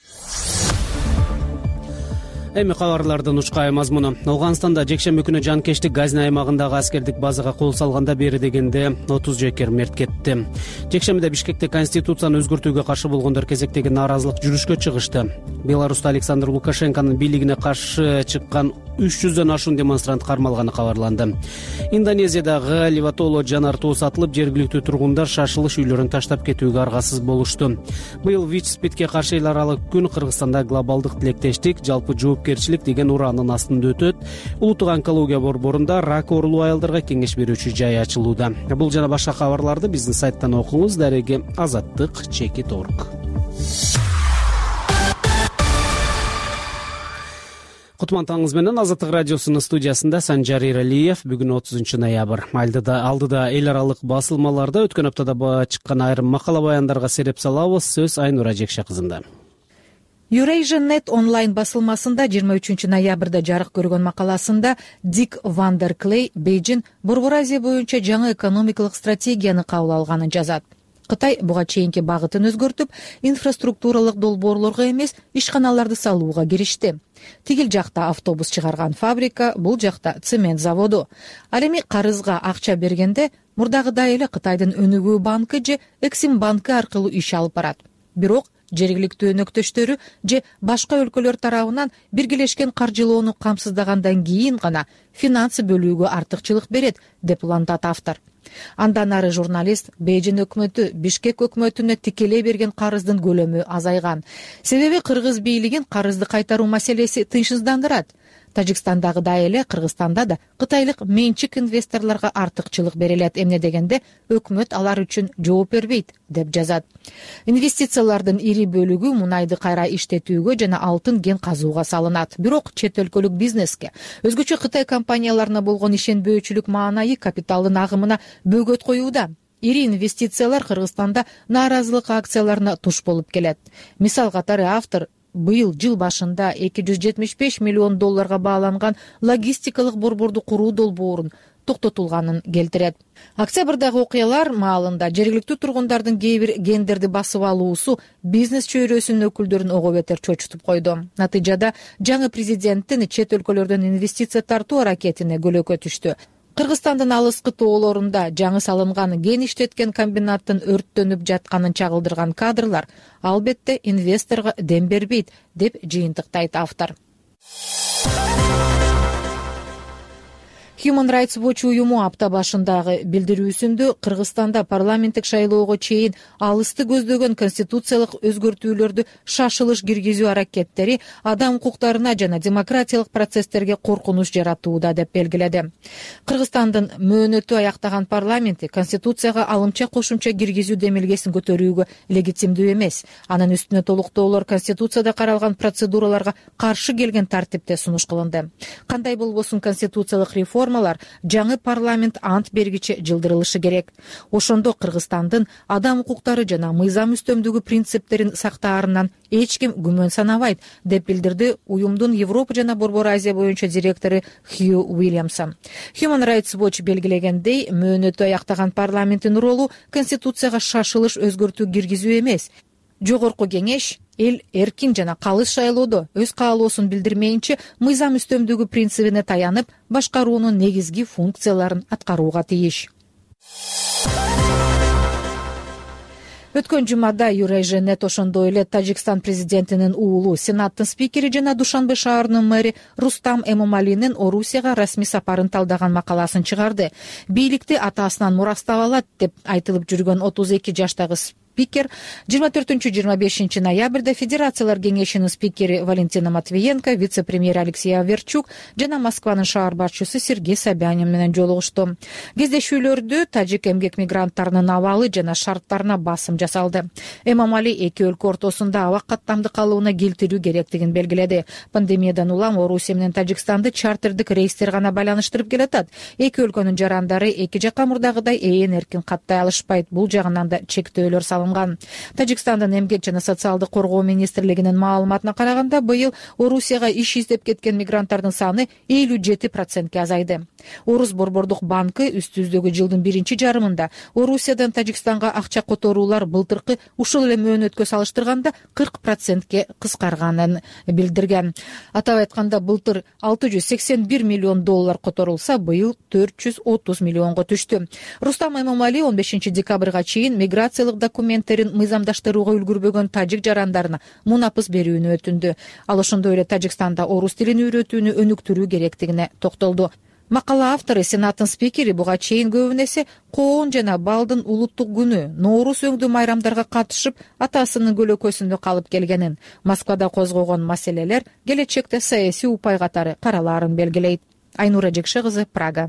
Эми кабарлардын учкай мазмуну. Ауганстанда жекшемби күнү жанкештик Газни аймагындагы аскердик базага кол салганда бери дегенде отуз жекер мерт кетти. Жекшембиде Бишкекте конституцияны өзгөртүүгө каршы болгондор кезектеги нааразылык жүрүшкө чыгышты. Беларуста Александр Лукашенконун бийлигине каршы чыккан үч жүздөн ашуун демонстрант кармалганы кабарланды. Индонезиядагы Леватоло жанар тоо сатылып, жергиликтүү тургундар шашылыш үйлөрүн таштап кетүүгө аргасыз болушту. Быйыл ВИЧ-спидке каршы эл аралык күн Кыргызстанда глобалдык тилектештик, жалпы жоопкерчилик деген ураанын астында өтөт. Улуттук онкология борборунда рак оорулуу аялдарга кеңеш берүүчү жай ачылууда. Бул жана башка кабарларды биздин сайттан окуңуз. Дареги азаттык чекит орг. Кутман таңыңыз менен Азаттык радиосунун студиясында Санжар Иралиев. Бүгүн отузунчу ноябрь. Алдыда алдыда эл аралык басылмаларда өткөн аптада чыккан айрым макала баяндарга сереп салабыз. Сөз Айнура Жекше кызында. Eurasian Net онлайн басылмасында жыйырма үчүнчү ноябрда жарык көргөн макаласында Дик Вандер Клей Бейжин Борбор Азия боюнча жаңы экономикалык стратегияны кабыл алганын жазат. Кытай буга чейинки багытын өзгөртүп, инфраструктуралык долбоорлорго эмес, ишканаларды салууга киришти. Тигил жакта автобус чыгарган фабрика, бул жакта цемент заводу. Ал эми карызга акча бергенде мурдагыдай эле Кытайдын өнүгүү банкы же Эксим банкы аркылуу иш алып барат. Бирок жергиликтүү өнөктөштөрү же башка өлкөлөр тарабынан биргелешкен каржылоону камсыздагандан кийин гана финансы бөлүүгө артыкчылык берет, деп улантат автор. Андан ары журналист Бейжин өкмөтү Бишкек өкмөтүнө тикелей берген карыздын көлөмү азайган. Себеби кыргыз бийлигин карызды кайтаруу маселеси тынчсыздандырат. Тажикстандагыдай эле Кыргызстанда да кытайлык менчик инвесторлорго артыкчылык берилет, эмне дегенде өкмөт алар үчүн жооп бербейт, деп жазат. Инвестициялардын ири бөлүгү мунайды кайра иштетүүгө жана алтын кен казууга салынат. Бирок чет өлкөлүк бизнеске, өзгөчө Кытай компанияларына болгон ишенбөөчүлүк маанайы капиталдын агымына бөгөт коюуда. Ири инвестициялар Кыргызстанда нааразылык акцияларына туш болуп келет. Мисал катары автор быйыл жыл башында эки жүз жетимиш беш миллион долларга бааланган логистикалык борборду куруу долбоорун токтотулганын келтирет. Октябрдагы окуялар маалында жергиликтүү тургундардын кээ бир гендерди басып алуусу бизнес чөйрөсүнүн өкүлдөрүн ого бетер чочутуп койду. Натыйжада жаңы президенттин чет өлкөлөрдөн инвестиция тартуу аракетине көлөкө түштү. Кыргызстандын алыскы тоолорунда жаңы салынган ген иштеткен комбинаттын өрттөнүп жатканын чагылдырган кадрлар албетте инвесторго дем бербейт, деп жыйынтыктайт автор. Human Rights Watch уюму апта башындагы билдирүүсүндө Кыргызстанда парламенттик шайлоого чейин алысты көздөгөн конституциялык өзгөртүүлөрдү шашылыш киргизүү аракеттери адам укуктарына жана демократиялык процесстерге коркунуч жаратууда, деп белгиледи. Кыргызстандын мөөнөтү аяктаган парламенти конституцияга алымча кошумча киргизүү демилгесин көтөрүүгө легитимдүү эмес. Анын үстүнө толуктоолор конституцияда каралган процедураларга каршы келген тартипте сунуш кылынды. Кандай болбосун конституциялык реформа жаңы парламент ант бергиче жылдырылышы керек. Ошондо Кыргызстандын адам укуктары жана мыйзам үстөмдүгү принциптерин сактаарынан эч ким күмөн санабайт, деп билдирди уюмдун Европа жана Борбор Азия боюнча директору Хью Уильямсон. Human Rights Watch белгилегендей, мөөнөтү аяктаган парламенттин ролу конституцияга шашылыш өзгөртүү киргизүү эмес. Жогорку кеңеш эл эркин жана калыс шайлоодо өз каалоосун билдирмейинче мыйзам үстөмдүгү принцибине таянып, башкаруунун негизги функцияларын аткарууга тийиш. Өткөн жумада Юрейженет ошондой эле Тажикстан президентинин уулу, Сенаттын спикери жана Душанбе шаарынын мэри Рустам Эмомалинин Орусияга расмий сапарын талдаган макаласын чыгарды. Бийликти атасынан мурастап алат деп айтылып жүргөн отуз эки жаштагы спикер жыйырма төртүнчү жыйырма бешинчи ноябрда Федерациялар кеңешинин спикери Валентина Матвиенко, вице-премьер Алексей Аверчук жана Москванын шаар башчысы Сергей Собянин менен жолугушту. Кездешүүлөрдө тажик эмгек мигранттарынын абалы жана шарттарына басым жасалды. Эмомали эки өлкө ортосунда аба каттамды калыбына келтирүү керектигин белгиледи. Пандемиядан улам Орусия менен Тажикстанды чартердик рейстер гана байланыштырып келатат. Эки өлкөнүн жарандары эки жакка мурдагыдай ээн эркин каттай алышпайт. Бул жагынан да чектөөлөр салынган. Тажикстандын эмгек жана социалдык коргоо министрлигинин маалыматына караганда, быйыл Орусияга иш издеп кеткен мигранттардын саны элүү жети процентке азайды. Орус борбордук банкы үстүбүздөгү жылдын биринчи жарымында Орусиядан Тажикстанга акча которуулар былтыркы ушул эле мөөнөткө салыштырганда кырк процентке кыскарганын билдирген. Атап айтканда, былтыр алты жүз сексен бир миллион доллар которулса, быйыл төрт жүз отуз миллионго түштү. Рустам Эмомали он бешинчи декабрга чейин миграциялык документтерин мыйзамдаштырууга үлгүрбөгөн тажик жарандарына мунапыс берүүнү өтүндү. Ал ошондой эле Тажикстанда орус тилин үйрөтүүнү өнүктүрүү керектигине токтолду. Макала автору Сенаттын спикери буга чейин көбүн эсе коон жана балдын улуттук күнү, Ноорус өңдүү майрамдарга катышып, атасынын көлөкөсүндө калып келгенин, Москвада козгогон маселелер келечекте саясий упай катары каралаарын белгилейт. Айнура Жекше кызы, Прага.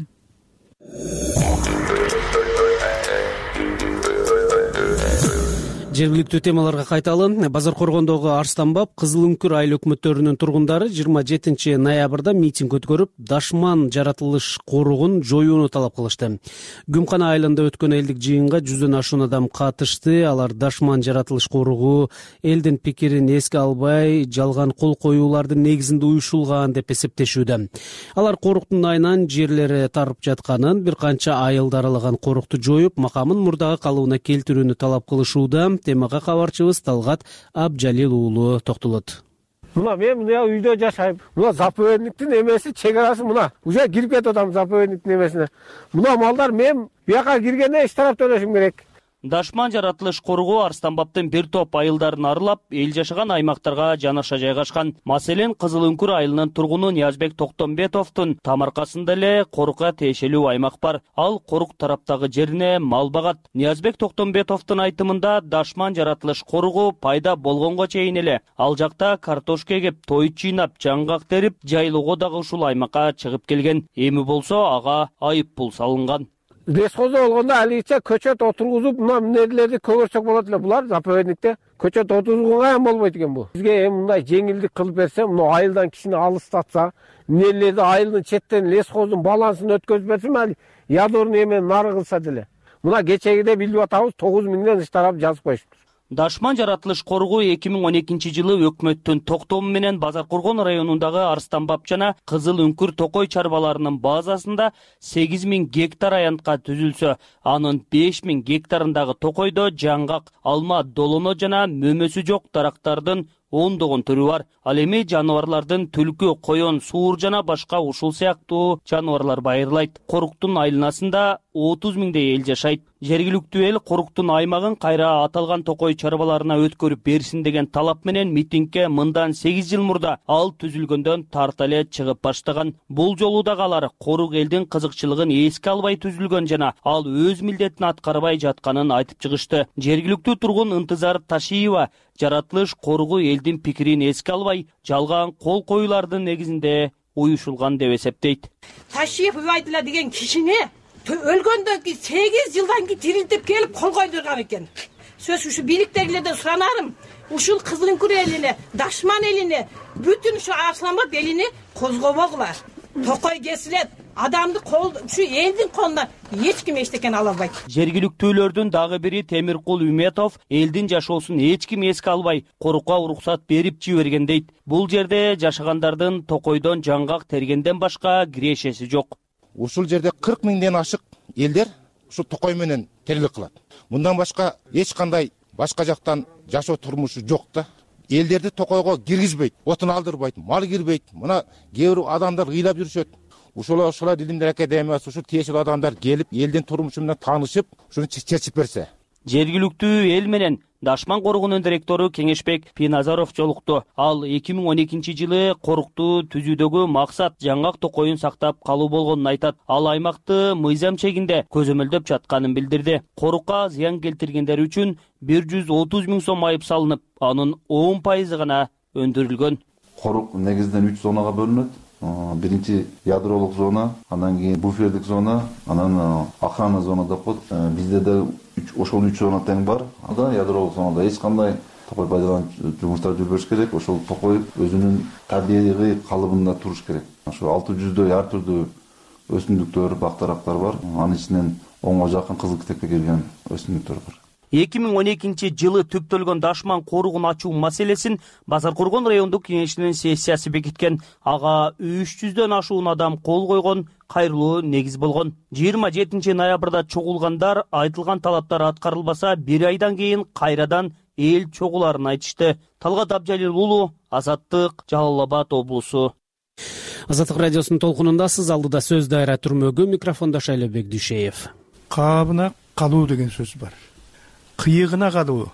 Жергиликтүү темаларга кайталы. Базар Коргондогу Арстанбап, Кызыл үңкүр айыл өкмөттөрүнүн тургундары жыйырма жетинчи ноябрда митинг өткөрүп, дашман жаратылыш коругун жоюуну талап кылышты. Гүмкана айылында өткөн элдик жыйынга жүздөн ашуун адам катышты. Алар дашман жаратылыш коругу элдин пикирин эске албай, жалган кол коюулардын негизинде уюшулган деп эсептешүүдө. Алар коруктун айынан жерлери тарып жатканын, бир канча айылды аралаган корукту жоюп, макамын мурдагы калыбына келтирүүнү талап кылышууда. Темага кабарчыбыз Талгат Абжалил уулу токтолот. Мына мен мына үйдө жашайм. Мына заповедниктин эмеси чек арасы мына. Уже кирип кетип атам заповедниктин эмесине. Мына малдар мен бияка киргенде эч тарап төлөшүм керек. Дашман жаратылыш коругу Арстанбаптын бир топ айылдарын арылап, эл жашаган аймактарга жанаша жайгашкан. Маселен, Кызыл үңкүр айылынын тургуну Ниязбек Токтомбетовдун тамаркасында эле корукка тиешелүү аймак бар. Ал корук тараптагы жерине мал багат. Ниязбек Токтомбетовдун айтымында дашман жаратылыш коругу пайда болгонго чейин эле ал жакта картошка эгеп, той чыйнап, жаңгак терип, жайлоого дагы ушул аймакка чыгып келген. Эми болсо ага айып пул салынган. Лесхозо болгондо алигиче көчөт отургузуп, мына эмнелерди көгөрсөк болот эле. Булар заповедникте көчөт отургузууга эм болбойт экен бу. Бизге эми мындай жеңилдик кылып берсе, мына айылдан кишини алыстатса, эмнелерди айылдын четтен лесхоздун балансын өткөзүп берсе, mayli ядорный эмени нары кылса деле. Мына кечегиде билип атабыз тогуз миңден үч тарап жазып коюшту. Дашман жаратылыш коругу эки миң он экинчи жылы өкмөттүн токтому менен Базар Коргон районундагы Арстанбап жана Кызыл үңкүр токой чарбаларынын базасында сегиз миң гектар аянтка түзүлсө, анын беш миң гектарындагы токойдо жаңгак, алма, долоно жана мөмөсү жок дарактардын ондогон түрү бар. Ал эми жаныбарлардын түлкү, койон, суур жана башка ушул сыяктуу жаныбарлар байырлайт. Коруктун айланасында отуз миңдей эл жашайт. Жергиликтүү эл коруктун аймагын кайра аталган токой чарбаларына өткөрүп берсин деген талап менен митингге мындан сегиз жыл мурда ал түзүлгөндөн тарта эле чыгып баштаган. Бул жолу дагы алар корук элдин кызыкчылыгын эске албай түзүлгөн жана ал өз милдетин аткарбай жатканын айтып чыгышты. Жергиликтүү тургун Ынтызар Ташиева жаратылыш коругу элдин пикирин эске албай, жалган кол коюулардын негизинде уюшулган деп эсептейт. Ташиев Убайдулла деген кишини өлгөндөн кийин сегиз жылдан кийин тирилтип келип кол койдурган экен. Сөз ушу бийликтегилерден суранарым, ушул Кызыл үңкүр элине, Дашман элине, бүтүн ушу Арстанбап элини козгобогула. Токой кесилет, адамды кол, ушу элдин колунан эч ким эчтекен ала албайт. Жергиликтүүлөрдүн дагы бири Темиркул Үметов элдин жашоосун эч ким эске албай, корукка уруксат берип жиберген дейт. Бул жерде жашагандардын токойдон жаңгак тергенден башка кирешеси жок. Ушул жерде кырк миңден ашык элдер ушу токой менен тирилик кылат. Мындан башка эч кандай башка жактан жашоо турмушу жок да. Элдерди токойго киргизбейт, отун алдырбайт, мал кирбейт. Мына кээ бир адамдар ыйлап жүрүшөт. Ушул ушулар Илимдер академиясы ушул тиешелүү адамдар келип, элдин турмушу менен таанышып, ушуну чечип берсе. Жергиликтүү эл менен Дашман коругунун директору Кеңешбек Пиназаров жолукту. Ал эки миң он экинчи жылы корукту түзүүдөгү максат жаңгак токойун сактап калуу болгонун айтат. Ал аймакты мыйзам чегинде көзөмөлдөп жатканын билдирди. Корукка зыян келтиргендер үчүн бир жүз отуз миң сом айып салынып, анын он пайызы гана өндүрүлгөн. Корук негизинен үч зонага бөлүнөт. Биринчи ядролук зона, андан кийин буфердик зона, анан охрана зона деп коет. Бизде да ошол үч зона тең бар. Анда ядролук зонада эч кандай токой пайдалануу жумуштар жүрбөш керек. Ошол токой өзүнүн табигый калыбында туруш керек. Ошо алты жүздөй ар түрдүү өсүмдүктөр, бактарактар бар. Анын ичинен онго жакын кызыл китепке кирген өсүмдүктөр бар. эки миң он экинчи жылы түптөлгөн Дашман коругун ачуу маселесин Базар Коргон райондук кеңешинин сессиясы бекиткен. Ага үч жүздөн ашуун адам кол койгон, кайрылуу негиз болгон. жыйырма жетинчи ноябрда чогулгандар айтылган талаптар аткарылбаса, бир айдан кийин кайрадан эл чогуларын айтышты. Талгат Абжалил уулу, Азаттык, Жалал Абад облусу. Азаттык радиосунун толкунундасыз. Алдыда сөз дайра түрмөгү, микрофондо Шайлебек Дүйшеев. Кабына калуу деген сөз бар. Кыйыгына калуу.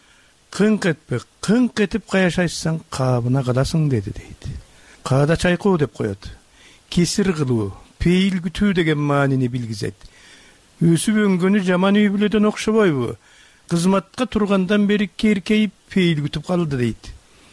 Кыңк этпе, кыңк этип каяшайсаң, кабына каласың деди дейт. Каада чайкоо деп коет. Кесир кылуу, пейил күтүү деген маанини билгизет. Өсүп өнгөнү жаман үй бүлөдөн окшобойбу? Кызматка тургандан бери керкейип пейил күтүп калды дейт.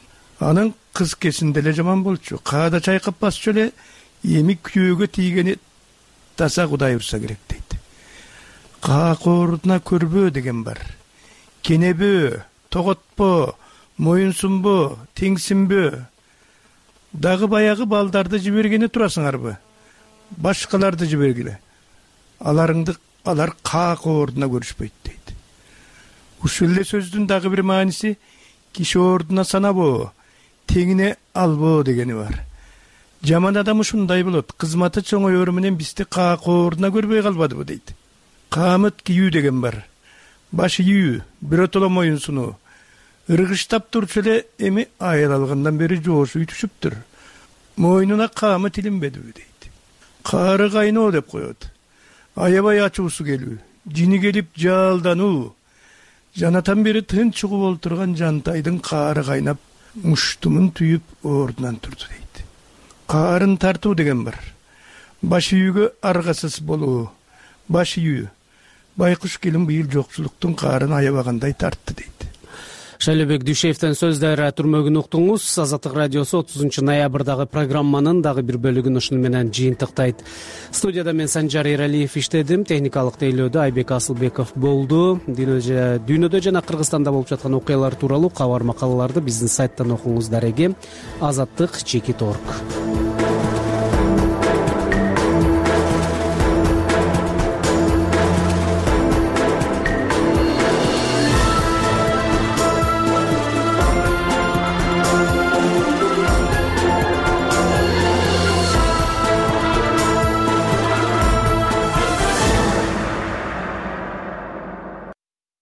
Анын кыз кесинде эле жаман болчу. Каада чайкап басчу эле, эми күйөөгө тийгени таса Кудай урса керек дейт. Каакоордуна көрбөө деген бар. кенебі, тоғытпы, мойынсынбы, теңсінбі. Дағы баяғы балдарды жібергені турасыңарбы? Башқаларды жібергілі. Аларыңды алар қақ ордына көрішпейді дейді. Ушылле сөздің дағы бір мааниси киши ордuna санабы, теңіне албы дегені бар. Жаман адам ушундай болот. Кызматы чоңойору менен бизди қақ ордuna көрбөй калбадыбы дейт. Камыт кийүү деген бар. Баш ийүү, биротоло моюнсуну. Ыргыштап турчу эле эми айыл алгандан бери жоошуй түшүптүр. Мойнуна камыт илинбедиби дейт. Кары кайноо деп коет. Аябай ачуусу келүү, жини келип жалдануу. Жанатан бери тынч чугуп олтурган жантайдын кары кайнап, муштумун түйүп ордунан турду дейт. Карын тартуу деген бар. Баш үйгө аргасыз болуу. Баш үйү. Байкуш келин быйыл жокчулуктун карын аябагандай тартты дейт. Шайлебек Дүйшеевден сөздөр түрмөгүн уктуңуз. Азаттык радиосу отузунчу ноябрдагы программанын дагы бир бөлүгүн ушуну менен жыйынтыктайт. Студияда мен Санжар Эралиев иштедим. Техникалык тейлөөдө Айбек Асылбеков болду. Дүйнөдө жана Кыргызстанда болуп жаткан окуялар тууралуу кабар макалаларды биздин сайттан окуңуз дареги. Азаттык чекит точка орг.